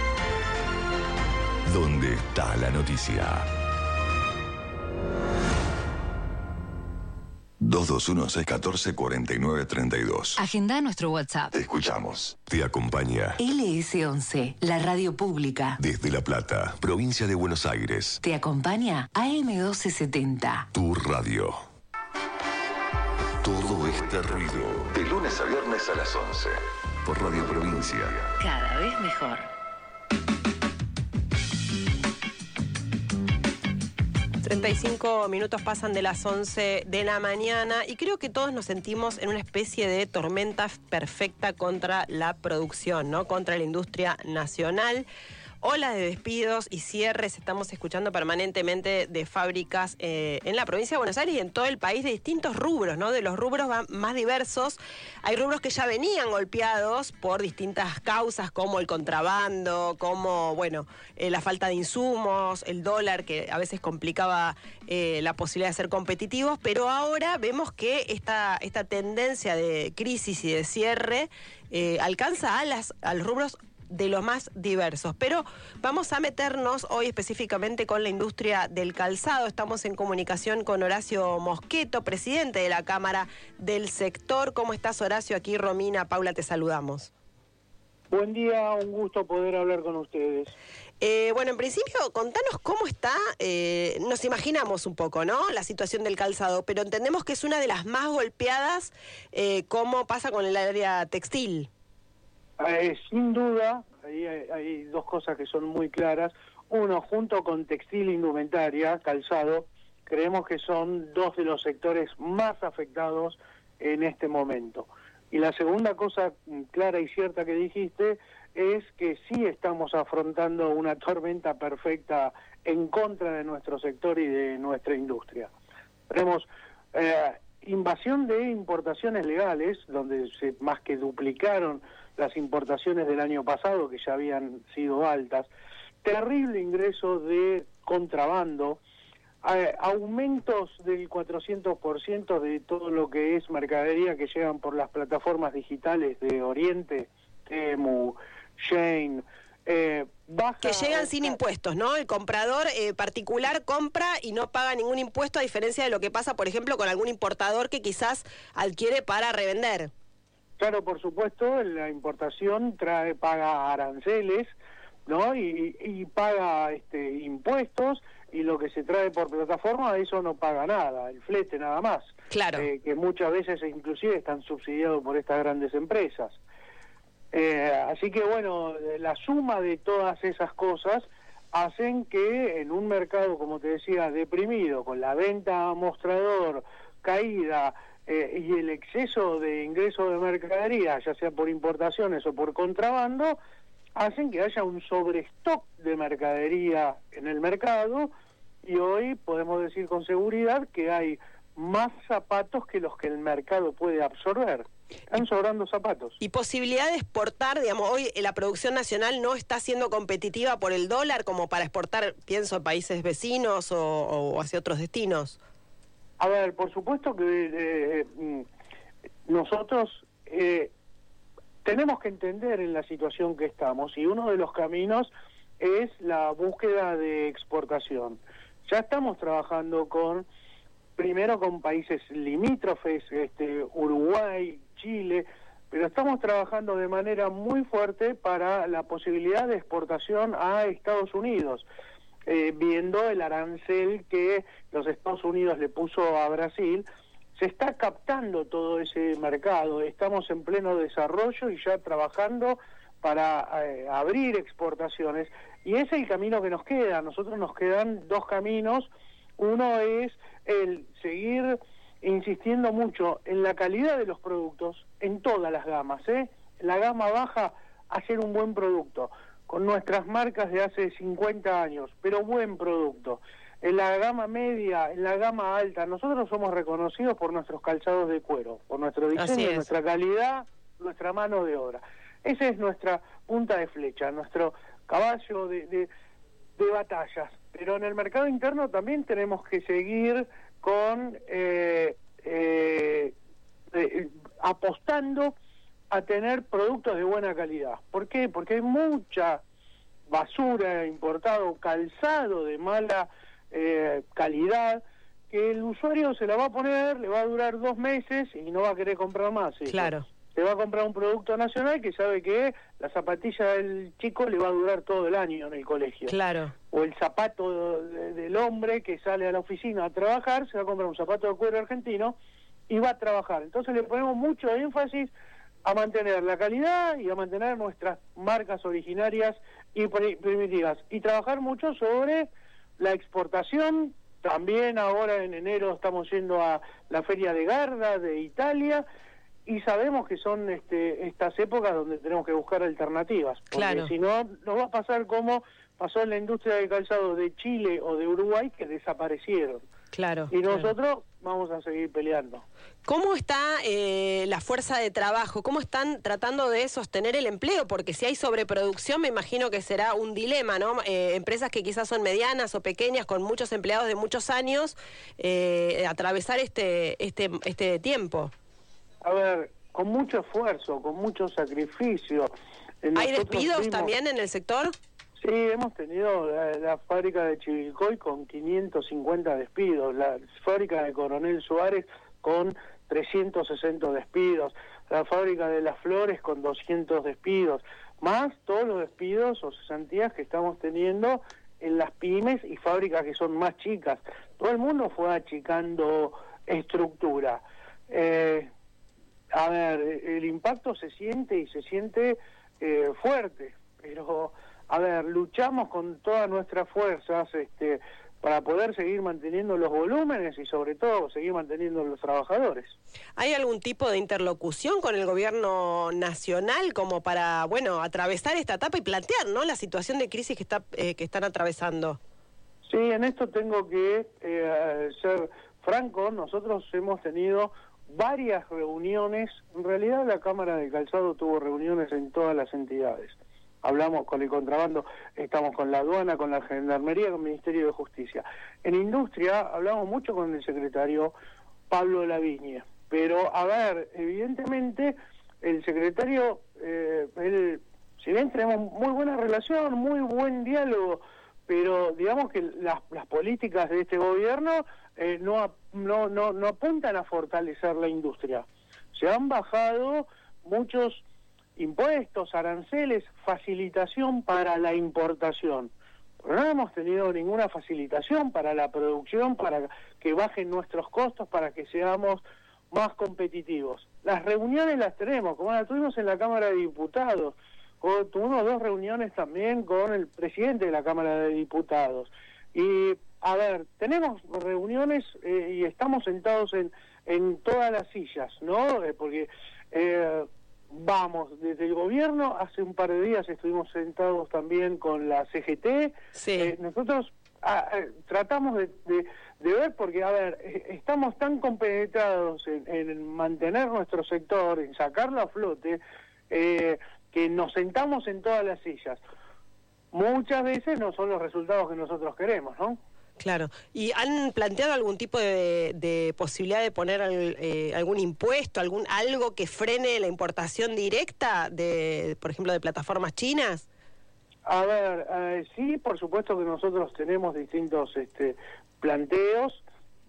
¿Dónde está la noticia? dos dos uno, seis uno cuatro, cuatro nueve tres dos. Agenda nuestro WhatsApp. Te escuchamos. Te acompaña L S once, la radio pública. desde La Plata, provincia de Buenos Aires. Te acompaña A M doce setenta. Tu radio. Todo este ruido. De lunes a viernes a las once. Por Radio Provincia. Cada vez mejor. treinta y cinco minutos pasan de las once de la mañana y creo que todos nos sentimos en una especie de tormenta perfecta contra la producción, ¿no? Contra la industria nacional. Olas de despidos y cierres estamos escuchando permanentemente de fábricas eh, en la provincia de Buenos Aires y en todo el país de distintos rubros, ¿no? De los rubros más diversos. Hay rubros que ya venían golpeados por distintas causas como el contrabando, como, bueno, eh, la falta de insumos, el dólar que a veces complicaba eh, la posibilidad de ser competitivos, pero ahora vemos que esta, esta tendencia de crisis y de cierre eh, alcanza a, las, a los rubros de los más diversos. Pero vamos a meternos hoy específicamente con la industria del calzado. Estamos en comunicación con Horacio Mosqueto, presidente de la Cámara del Sector. ¿Cómo estás, Horacio? Aquí Romina, Paula, te saludamos. Buen día, un gusto poder hablar con ustedes. Eh, bueno, en principio, contanos cómo está, eh, nos imaginamos un poco, ¿no?, la situación del calzado, pero entendemos que es una de las más golpeadas, eh, ¿cómo pasa con el área textil? Eh, sin duda, ahí hay, hay dos cosas que son muy claras. Uno, junto con textil, indumentaria, calzado, creemos que son dos de los sectores más afectados en este momento. Y la segunda cosa clara y cierta que dijiste es que sí estamos afrontando una tormenta perfecta en contra de nuestro sector y de nuestra industria. Tenemos eh, invasión de importaciones legales, donde se más que duplicaron las importaciones del año pasado, que ya habían sido altas, terrible ingreso de contrabando, eh, aumentos del cuatrocientos por ciento de todo lo que es mercadería que llegan por las plataformas digitales de Oriente, Temu, Shein, eh, baja... Que llegan sin impuestos, ¿no? El comprador eh, particular compra y no paga ningún impuesto, a diferencia de lo que pasa, por ejemplo, con algún importador que quizás adquiere para revender. Claro, por supuesto, la importación trae paga aranceles, ¿no? Y, y paga este, impuestos, y lo que se trae por plataforma, eso no paga nada, el flete nada más. Claro. Eh, que muchas veces inclusive están subsidiados por estas grandes empresas. Eh, así que bueno, la suma de todas esas cosas hacen que en un mercado, como te decía, deprimido, con la venta a mostrador, caída, Eh, y el exceso de ingreso de mercadería, ya sea por importaciones o por contrabando, hacen que haya un sobrestock de mercadería en el mercado, y hoy podemos decir con seguridad que hay más zapatos que los que el mercado puede absorber. Están sobrando zapatos. Y posibilidad de exportar, digamos, hoy la producción nacional no está siendo competitiva por el dólar como para exportar, pienso, a países vecinos o, o hacia otros destinos. A ver, por supuesto que eh, nosotros eh, tenemos que entender en la situación que estamos, y uno de los caminos es la búsqueda de exportación. Ya estamos trabajando con, primero con países limítrofes, este, Uruguay, Chile, pero estamos trabajando de manera muy fuerte para la posibilidad de exportación a Estados Unidos. Eh, viendo el arancel que los Estados Unidos le puso a Brasil, se está captando todo ese mercado. Estamos en pleno desarrollo y ya trabajando para eh, abrir exportaciones, y es el camino que nos queda. A nosotros nos quedan dos caminos. Uno es el seguir insistiendo mucho en la calidad de los productos, en todas las gamas, ¿eh? La gama baja, hacer un buen producto, con nuestras marcas de hace cincuenta años, pero buen producto. En la gama media, en la gama alta, nosotros somos reconocidos por nuestros calzados de cuero, por nuestro diseño, nuestra calidad, nuestra mano de obra. Esa es nuestra punta de flecha, nuestro caballo de, de, de batallas. Pero en el mercado interno también tenemos que seguir con eh, eh, eh, apostando a tener productos de buena calidad. ¿Por qué? Porque hay mucha basura importado, calzado de mala eh, calidad, que el usuario se la va a poner, le va a durar dos meses y no va a querer comprar más. ¿sí? Claro. Se va a comprar un producto nacional que sabe que la zapatilla del chico le va a durar todo el año en el colegio. Claro. O el zapato de, del hombre que sale a la oficina a trabajar, se va a comprar un zapato de cuero argentino y va a trabajar. Entonces le ponemos mucho énfasis a mantener la calidad y a mantener nuestras marcas originarias y primitivas. Y trabajar mucho sobre la exportación. También ahora en enero estamos yendo a la Feria de Garda de Italia y sabemos que son este, estas épocas donde tenemos que buscar alternativas. Porque Claro. si no, nos va a pasar como pasó en la industria del calzado de Chile o de Uruguay, que desaparecieron. Claro. Y claro. nosotros vamos a seguir peleando. ¿Cómo está eh, la fuerza de trabajo? ¿Cómo están tratando de sostener el empleo? Porque si hay sobreproducción, me imagino que será un dilema, ¿no? Eh, empresas que quizás son medianas o pequeñas, con muchos empleados de muchos años, eh, atravesar este, este, este tiempo. A ver, con mucho esfuerzo, con mucho sacrificio. Eh, ¿Hay nosotros despidos vimos- también en el sector? Sí, hemos tenido la, la fábrica de Chivilcoy con quinientos cincuenta despidos, la fábrica de Coronel Suárez con trescientos sesenta despidos, la fábrica de Las Flores con doscientos despidos, más todos los despidos o cesantías que estamos teniendo en las pymes y fábricas que son más chicas. Todo el mundo fue achicando estructura. Eh, a ver, el impacto se siente y se siente eh, fuerte, pero... A ver, luchamos con todas nuestras fuerzas este, para poder seguir manteniendo los volúmenes y sobre todo seguir manteniendo los trabajadores. ¿Hay algún tipo de interlocución con el gobierno nacional como para, bueno, atravesar esta etapa y plantear, ¿no?, la situación de crisis que está eh, que están atravesando? Sí, en esto tengo que eh, ser franco. Nosotros hemos tenido varias reuniones. En realidad la Cámara de Calzado tuvo reuniones en todas las entidades. Hablamos con el contrabando, estamos con la aduana, con la gendarmería, con el Ministerio de Justicia. En industria hablamos mucho con el secretario Pablo Lavigne, pero a ver, evidentemente el secretario, eh, él, si bien tenemos muy buena relación, muy buen diálogo, pero digamos que las, las políticas de este gobierno eh, no, no, no, no apuntan a fortalecer la industria. Se han bajado muchos impuestos, aranceles, facilitación para la importación. Pero no hemos tenido ninguna facilitación para la producción, para que bajen nuestros costos, para que seamos más competitivos. Las reuniones las tenemos, como la tuvimos en la Cámara de Diputados, o tuvimos dos reuniones también con el presidente de la Cámara de Diputados. Y, a ver, tenemos reuniones eh, y estamos sentados en, en todas las sillas, ¿no? Eh, porque... Eh, Vamos, desde el gobierno, hace un par de días estuvimos sentados también con la C G T. Sí. Eh, nosotros ah, eh, tratamos de, de, de ver, porque, a ver, eh, estamos tan compenetrados en, en mantener nuestro sector, en sacarlo a flote, eh, que nos sentamos en todas las sillas. Muchas veces no son los resultados que nosotros queremos, ¿no? Claro. ¿Y han planteado algún tipo de, de posibilidad de poner al- eh, algún impuesto, algún algo que frene la importación directa de, por ejemplo, de plataformas chinas? A ver, eh, sí, por supuesto que nosotros tenemos distintos este, planteos.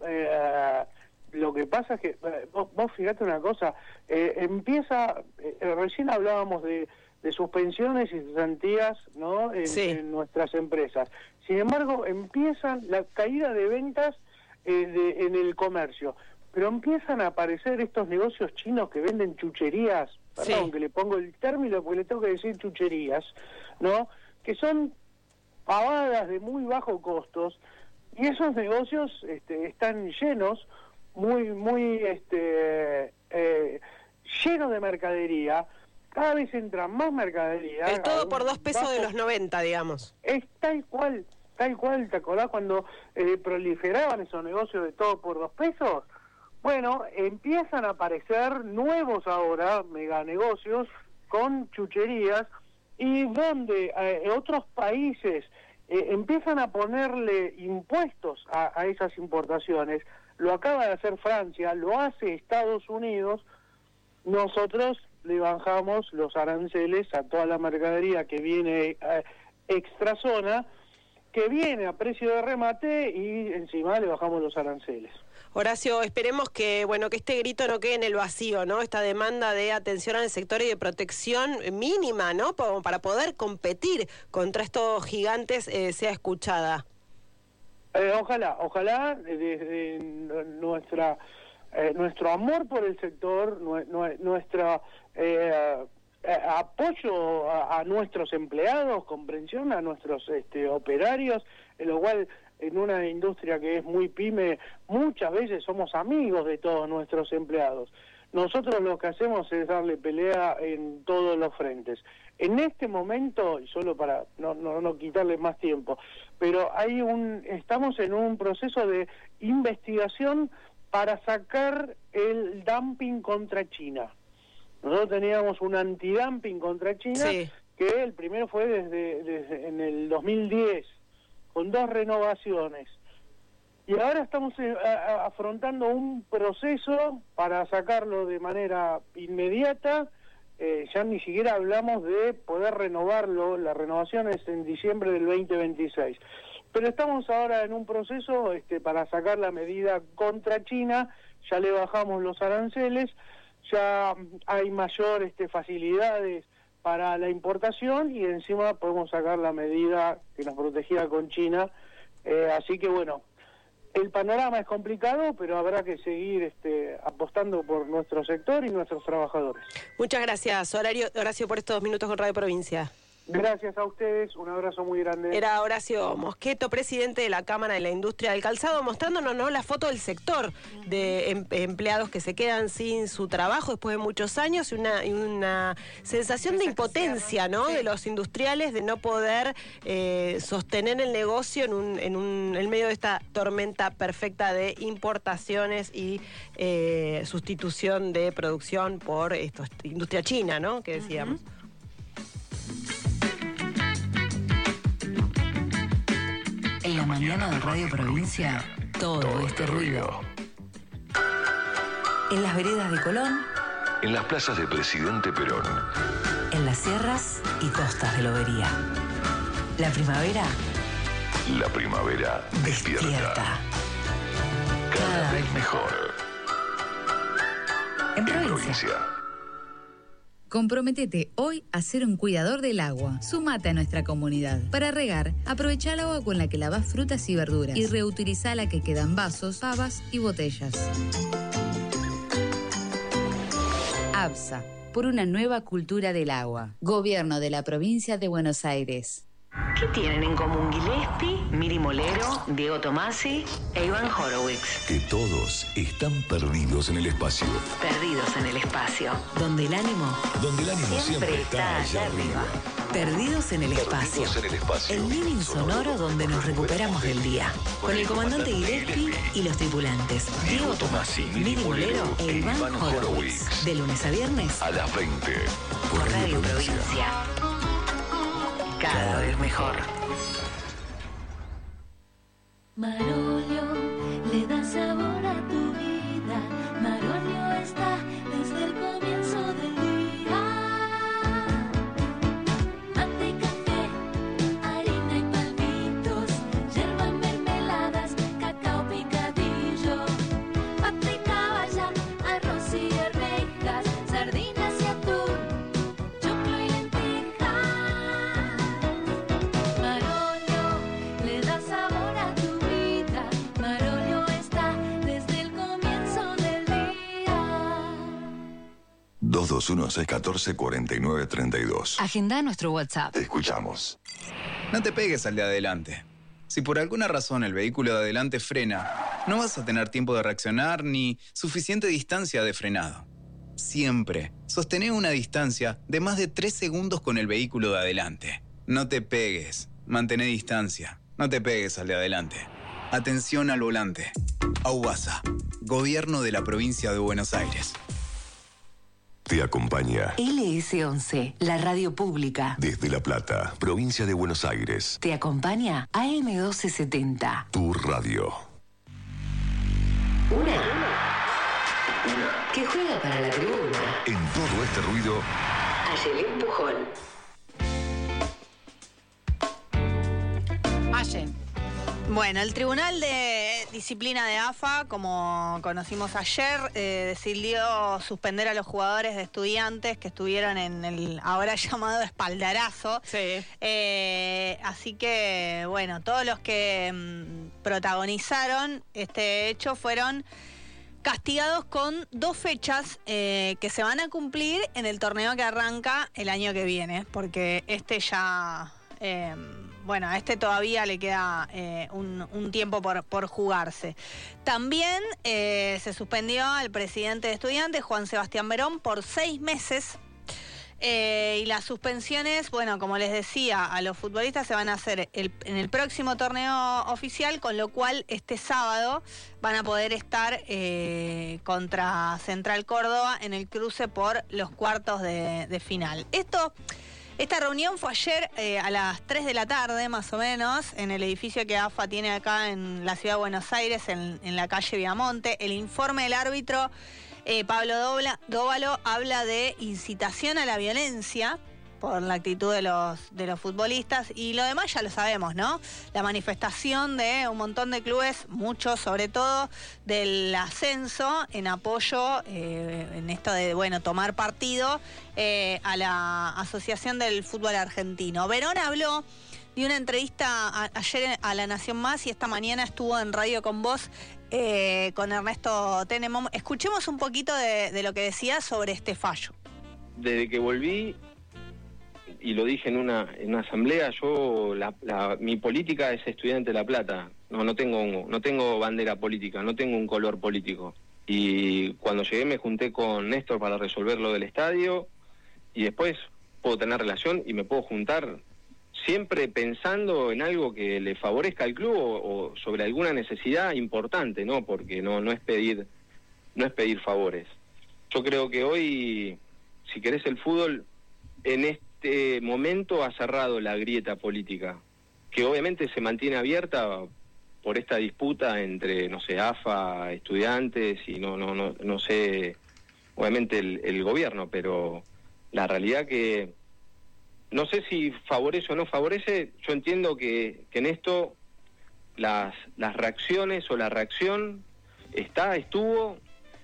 Eh, lo que pasa es que, eh, vos, vos fíjate una cosa, eh, empieza, eh, recién hablábamos de, de suspensiones y cesantías, ¿no?, en, Sí. en nuestras empresas. Sin embargo, empiezan la caída de ventas eh, de- en el comercio, pero empiezan a aparecer estos negocios chinos que venden chucherías, perdón Sí. que le pongo el término porque le tengo que decir chucherías, ¿no?, que son pavadas de muy bajo costos, y esos negocios este, están llenos, muy, muy, este, eh, llenos de mercadería. Cada vez entra más mercadería. El todo a por un dos pesos de bajo- los noventa, digamos. Es tal cual, tal cual, ¿te acordás cuando eh, proliferaban esos negocios de todo por dos pesos? Bueno, empiezan a aparecer nuevos ahora, meganegocios, con chucherías, y donde eh, otros países eh, empiezan a ponerle impuestos a, a esas importaciones. Lo acaba de hacer Francia, lo hace Estados Unidos. Nosotros le bajamos los aranceles a toda la mercadería que viene eh, extra zona, que viene a precio de remate y encima le bajamos los aranceles. Horacio, esperemos que bueno que este grito no quede en el vacío, ¿no? Esta demanda de atención al sector y de protección mínima, ¿no? Como para poder competir contra estos gigantes eh, sea escuchada. Eh, ojalá, ojalá desde nuestra eh, nuestro amor por el sector, nuestro eh, apoyo a, a nuestros empleados, comprensión a nuestros este, operarios, en lo cual en una industria que es muy pyme, muchas veces somos amigos de todos nuestros empleados. Nosotros lo que hacemos es darle pelea en todos los frentes. En este momento, y solo para no, no, no quitarle más tiempo, pero hay un, estamos en un proceso de investigación para sacar el dumping contra China. Nosotros teníamos un antidumping contra China, sí, que el primero fue desde, desde en el dos mil diez, con dos renovaciones. Y ahora estamos eh, a, afrontando un proceso para sacarlo de manera inmediata. Eh, ya ni siquiera hablamos de poder renovarlo, la renovación es en diciembre del veinte veintiséis. Pero estamos ahora en un proceso este, para sacar la medida contra China, ya le bajamos los aranceles, ya hay mayor este, facilidades para la importación y encima podemos sacar la medida que nos protegía con China. Eh, así que bueno, el panorama es complicado, pero habrá que seguir este, apostando por nuestro sector y nuestros trabajadores. Muchas gracias, Horacio, Horacio, por estos minutos con Radio Provincia. Gracias a ustedes, un abrazo muy grande. Era Horacio Mosqueto, presidente de la Cámara de la Industria del Calzado, mostrándonos, ¿no?, la foto del sector de em empleados que se quedan sin su trabajo después de muchos años y una, y una sensación de impotencia, ¿no?, de los industriales de no poder eh, sostener el negocio en, un, en, un, en medio de esta tormenta perfecta de importaciones y eh, sustitución de producción por esto, industria china, ¿no?, que decíamos. Uh-huh. En la mañana de Radio Provincia, todo, todo este ruido. En las veredas de Colón. En las plazas de Presidente Perón. En las sierras y costas de Lobería. La primavera. La primavera despierta. despierta. Cada, Cada vez mejor. En, en provincia. provincia. Comprométete hoy a ser un cuidador del agua. Súmate a nuestra comunidad. Para regar, aprovecha el agua con la que lavas frutas y verduras y reutiliza la que queda en vasos, pavas y botellas. ABSA, por una nueva cultura del agua. Gobierno de la Provincia de Buenos Aires. ¿Qué tienen en común Gillespie, Miri Molero, Diego Tomasi e Iván Horowitz? Que todos están perdidos en el espacio. Perdidos en el espacio. Donde el ánimo, Donde el ánimo siempre, siempre está allá arriba. Perdidos en el espacio. Perdidos en el espacio. El living sonoro donde nos recuperamos del día. Con el comandante Gillespie y los tripulantes. Diego Tomasi, Miri Molero e Iván Horowitz. De lunes a viernes. A las veinte. Por Radio Provincia. Cada vez mejor. Marolio le da sabor a tu vida. Marolio está desde el comienzo del día. Mate y café, harina y palmitos, yerba en mermeladas, cacao picadillo, pata y caballa, arroz y arvejas, sardinas y atún, choclo y lentejas. Marolio le da sabor a tu vida. Marolio está desde el comienzo del día. dos dos uno, seis uno cuatro, cuatro nueve tres dos. Agenda nuestro WhatsApp. Te escuchamos. No te pegues al de adelante. Si por alguna razón el vehículo de adelante frena, no vas a tener tiempo de reaccionar ni suficiente distancia de frenado. Siempre sostené una distancia de más de tres segundos con el vehículo de adelante. No te pegues, mantén distancia, no te pegues al de adelante. Atención al volante. AUBASA, Gobierno de la Provincia de Buenos Aires. Te acompaña L S once, la radio pública. desde La Plata, provincia de Buenos Aires. Te acompaña A M doce setenta. Tu radio. Una. Que juega para la tribuna. En todo este ruido, Ayelén Pujol. Sí. Bueno, el Tribunal de Disciplina de A F A, como conocimos ayer, eh, decidió suspender a los jugadores de Estudiantes que estuvieron en el ahora llamado espaldarazo. Sí. Eh, así que, bueno, todos los que mm, protagonizaron este hecho fueron castigados con dos fechas eh, que se van a cumplir en el torneo que arranca el año que viene, porque este ya... Eh, Bueno, a este todavía le queda eh, un, un tiempo por, por jugarse. También eh, se suspendió al presidente de Estudiantes, Juan Sebastián Verón, por seis meses. Eh, y las suspensiones, bueno, como les decía, a los futbolistas se van a hacer el, en el próximo torneo oficial, con lo cual este sábado van a poder estar eh, contra Central Córdoba en el cruce por los cuartos de, de final. Esto... Esta reunión fue ayer eh, a las tres de la tarde, más o menos, en el edificio que A F A tiene acá en la ciudad de Buenos Aires, en, en la calle Viamonte. El informe del árbitro eh, Pablo Dobla, Dóvalo habla de incitación a la violencia por la actitud de los, de los futbolistas, y lo demás ya lo sabemos, ¿no? La manifestación de un montón de clubes, muchos sobre todo del ascenso, en apoyo eh, en esto de, bueno, tomar partido eh, a la Asociación del Fútbol Argentino. Verón habló de una entrevista a, ayer a La Nación Más, y esta mañana estuvo en Radio Con Vos eh, con Ernesto Tenenbaum. Escuchemos un poquito de, de lo que decía sobre este fallo. Desde que volví, y lo dije en una en una asamblea, yo la, la, mi política es Estudiante de La Plata. No no tengo no tengo bandera política, no tengo un color político. Y cuando llegué me junté con Néstor para resolver lo del estadio, y después puedo tener relación y me puedo juntar siempre pensando en algo que le favorezca al club o, o sobre alguna necesidad importante, ¿no? Porque no no es pedir no es pedir favores. Yo creo que hoy, si querés, el fútbol en este este momento ha cerrado la grieta política, que obviamente se mantiene abierta por esta disputa entre, no sé, A F A, estudiantes y no no no no sé, obviamente el, el gobierno, pero la realidad que no sé si favorece o no favorece. Yo entiendo que, que en esto las las reacciones o la reacción está, estuvo,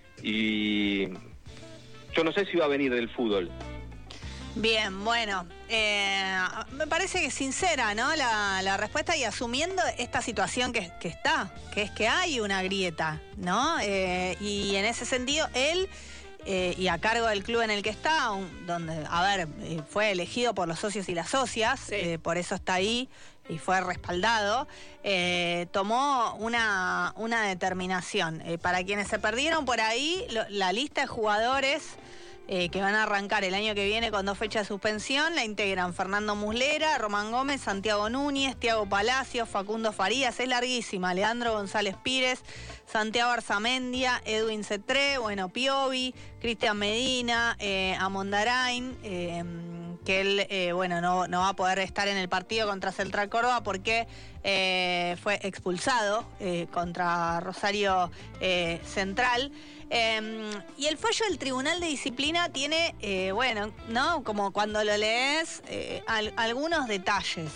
y yo no sé si va a venir del fútbol. Bien, bueno, eh, me parece que es sincera, ¿no? La, la respuesta, y asumiendo esta situación que, que está, que es que hay una grieta, ¿no? Eh, y en ese sentido, él, eh, y a cargo del club en el que está, un, donde, a ver, eh, fue elegido por los socios y las socias, sí. eh, por eso está ahí y fue respaldado, eh, tomó una, una determinación. Eh, para quienes se perdieron por ahí, lo, la lista de jugadores Eh, que van a arrancar el año que viene con dos fechas de suspensión, la integran Fernando Muslera, Román Gómez, Santiago Núñez, Tiago Palacios, Facundo Farías, es larguísima, Leandro González Pires, Santiago Arzamendia, Edwin Cetré, bueno, Piovi, Cristian Medina, eh, Amondarain, eh, que él, eh, bueno, no, no va a poder estar en el partido contra Central Córdoba porque eh, fue expulsado eh, contra Rosario eh, Central. Eh, y el fallo del Tribunal de Disciplina tiene, eh, bueno, ¿no? Como cuando lo lees, eh, al, algunos detalles.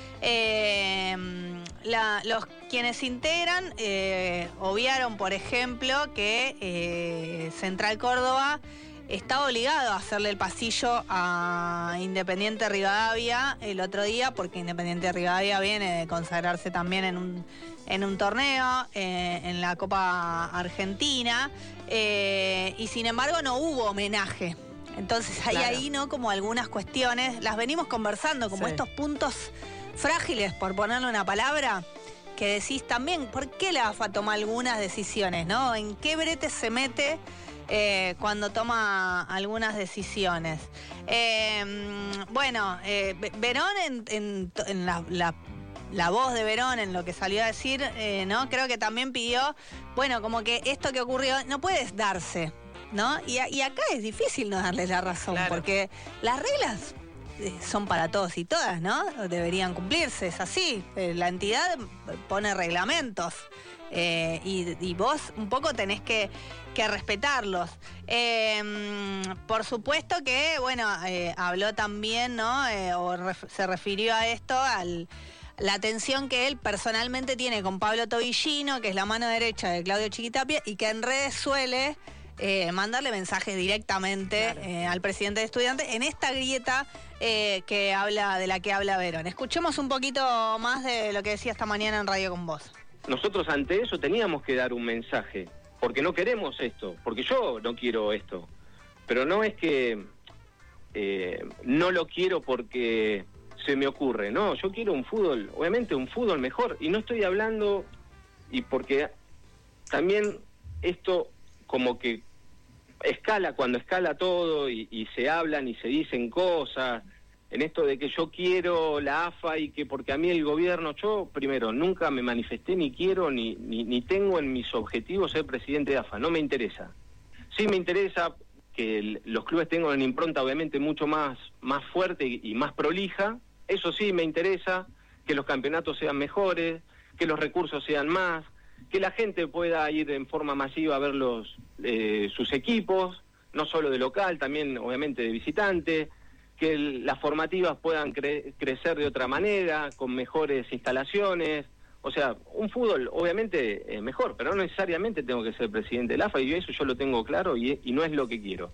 Eh, la, los quienes integran eh, obviaron, por ejemplo, que eh, Central Córdoba está obligado a hacerle el pasillo a Independiente Rivadavia el otro día, porque Independiente Rivadavia viene de consagrarse también en un, en un torneo, eh, en la Copa Argentina, eh, y sin embargo no hubo homenaje. Entonces hay claro. ahí, ¿no? Como algunas cuestiones, las venimos conversando, como sí. estos puntos frágiles, por ponerle una palabra, que decís también, ¿por qué la A F A toma algunas decisiones, ¿no? ¿En qué brete se mete Eh, cuando toma algunas decisiones? Eh, bueno, eh, Verón, en, en, en la, la, la voz de Verón, en lo que salió a decir, eh, ¿no? Creo que también pidió, bueno, como que esto que ocurrió no puede darse, ¿no? Y, y acá es difícil no darles la razón, claro. porque las reglas son para todos y todas, ¿no? Deberían cumplirse, es así. La entidad pone reglamentos. Eh, y, y vos un poco tenés que, que respetarlos. Eh, por supuesto que, bueno, eh, habló también, ¿no? Eh, o ref- se refirió a esto, al la tensión que él personalmente tiene con Pablo Tobillino, que es la mano derecha de Claudio Chiquitapia, y que en redes suele eh, mandarle mensajes directamente claro. eh, al presidente de Estudiantes en esta grieta eh, que habla de la que habla Verón. Escuchemos un poquito más de lo que decía esta mañana en Radio con Vos. Nosotros ante eso teníamos que dar un mensaje, porque no queremos esto, porque yo no quiero esto, pero no es que eh, no lo quiero porque se me ocurre, no, yo quiero un fútbol, obviamente un fútbol mejor, y no estoy hablando, y porque también esto como que escala cuando escala todo, y, y se hablan y se dicen cosas, en esto de que yo quiero la A F A y que porque a mí el gobierno, yo primero nunca me manifesté ni quiero ni, ni, ni tengo en mis objetivos ser presidente de A F A, no me interesa. Sí me interesa que el, los clubes tengan una impronta obviamente mucho más, más fuerte y, y más prolija. Eso sí me interesa, que los campeonatos sean mejores, que los recursos sean más, que la gente pueda ir en forma masiva a ver los, eh, sus equipos, no solo de local, también obviamente de visitante, que el, las formativas puedan cre- crecer de otra manera, con mejores instalaciones. O sea, un fútbol obviamente eh, mejor, pero no necesariamente tengo que ser presidente del A F A, y eso yo lo tengo claro y, y no es lo que quiero.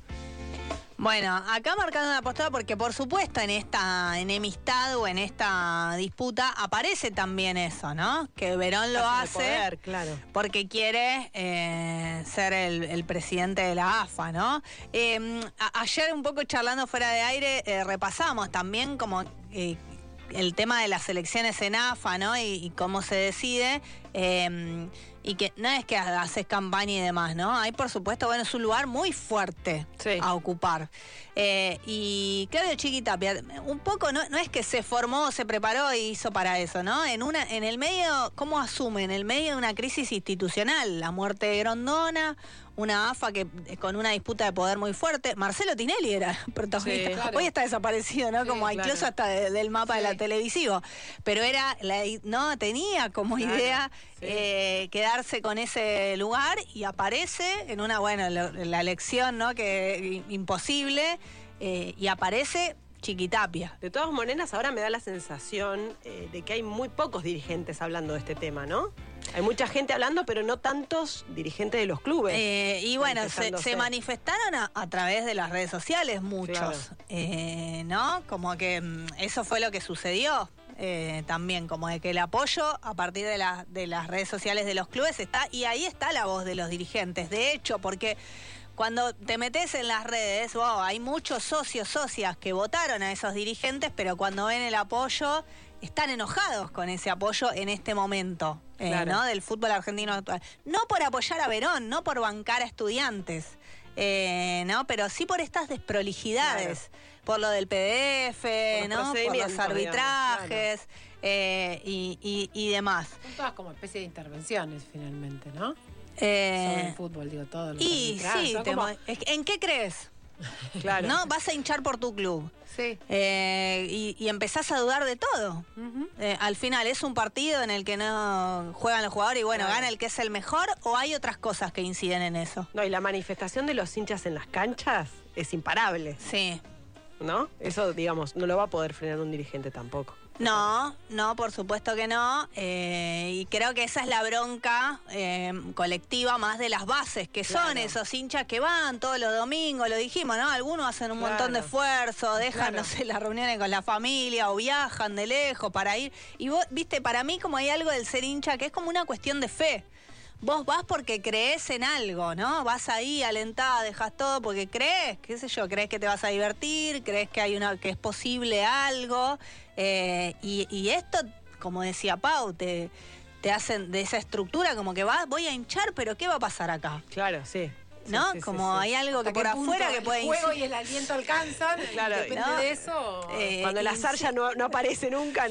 Bueno, acá marcando una postura porque por supuesto en esta enemistad o en esta disputa aparece también eso, ¿no? Que Verón lo hace poder, claro. porque quiere eh, ser el, el presidente de la A F A, ¿no? Eh, a, ayer un poco charlando fuera de aire eh, repasamos también como eh, el tema de las elecciones en A F A, ¿no? Y, y cómo se decide. Eh, y que no es que haces campaña y demás, ¿no? Hay, por supuesto, bueno, es un lugar muy fuerte sí. a ocupar. Eh, y Claudio Chiquitapia, un poco, no, no es que se formó, se preparó y hizo para eso, ¿no? En una, en el medio, ¿cómo asume? En el medio de una crisis institucional, la muerte de Grondona, una A F A que con una disputa de poder muy fuerte. Marcelo Tinelli era protagonista. Sí, claro. Hoy está desaparecido, ¿no? Sí, como incluso claro. hasta de, del mapa sí. de la televisivo. Pero era, la, no, tenía como claro. idea sí. eh, quedarse con ese lugar y aparece en una, bueno, lo, la elección, ¿no? Que imposible, eh, y aparece Chiquitapia. De todas maneras, ahora me da la sensación eh, de que hay muy pocos dirigentes hablando de este tema, ¿no? Hay mucha gente hablando, pero no tantos dirigentes de los clubes. Eh, y bueno, se, se manifestaron a, a través de las redes sociales muchos, claro. eh, ¿no? Como que mm, eso fue lo que sucedió eh, también, como de que el apoyo a partir de, la, de las redes sociales de los clubes está, y ahí está la voz de los dirigentes. De hecho, porque cuando te metes en las redes, wow, hay muchos socios, socias que votaron a esos dirigentes, pero cuando ven el apoyo, están enojados con ese apoyo en este momento, eh, claro. ¿no? Del fútbol argentino actual. No por apoyar a Verón, no por bancar a Estudiantes, eh, ¿no? Pero sí por estas desprolijidades, claro. por lo del P D F, por ¿no? Por los arbitrajes, digamos, claro. eh, y, y, y demás. Son todas como especie de intervenciones, finalmente, ¿no? Eh, Sobre el fútbol, digo, todo lo y sí, te como... ¿en qué crees? Claro. ¿No? Vas a hinchar por tu club. Sí. Eh, y, y empezás a dudar de todo. Uh-huh. Eh, al final, ¿es un partido en el que no juegan los jugadores y bueno, claro. gana el que es el mejor, o hay otras cosas que inciden en eso? No, y la manifestación de los hinchas en las canchas es imparable. Sí. ¿No? Eso, digamos, no lo va a poder frenar un dirigente tampoco. No, no, por supuesto que no. Eh, y creo que esa es la bronca eh, colectiva más de las bases, que claro. son esos hinchas que van todos los domingos, lo dijimos, ¿no? Algunos hacen un claro. montón de esfuerzo, dejan, claro. no sé, las reuniones con la familia o viajan de lejos para ir. Y vos, viste, para mí como hay algo del ser hincha que es como una cuestión de fe. Vos vas porque crees en algo, ¿no? Vas ahí alentada, dejas todo porque crees, qué sé yo, crees que te vas a divertir, crees que hay una, que es posible algo, eh, y, y esto, como decía Pau, te, te hacen de esa estructura como que vas, voy a hinchar, pero ¿qué va a pasar acá? Claro, sí. ¿No? Sí, sí, como sí, sí. hay algo Hasta que por afuera que puede el juego y el aliento alcanzan, claro, depende ¿no? de eso. Eh, Cuando el azar ya no, no aparece nunca.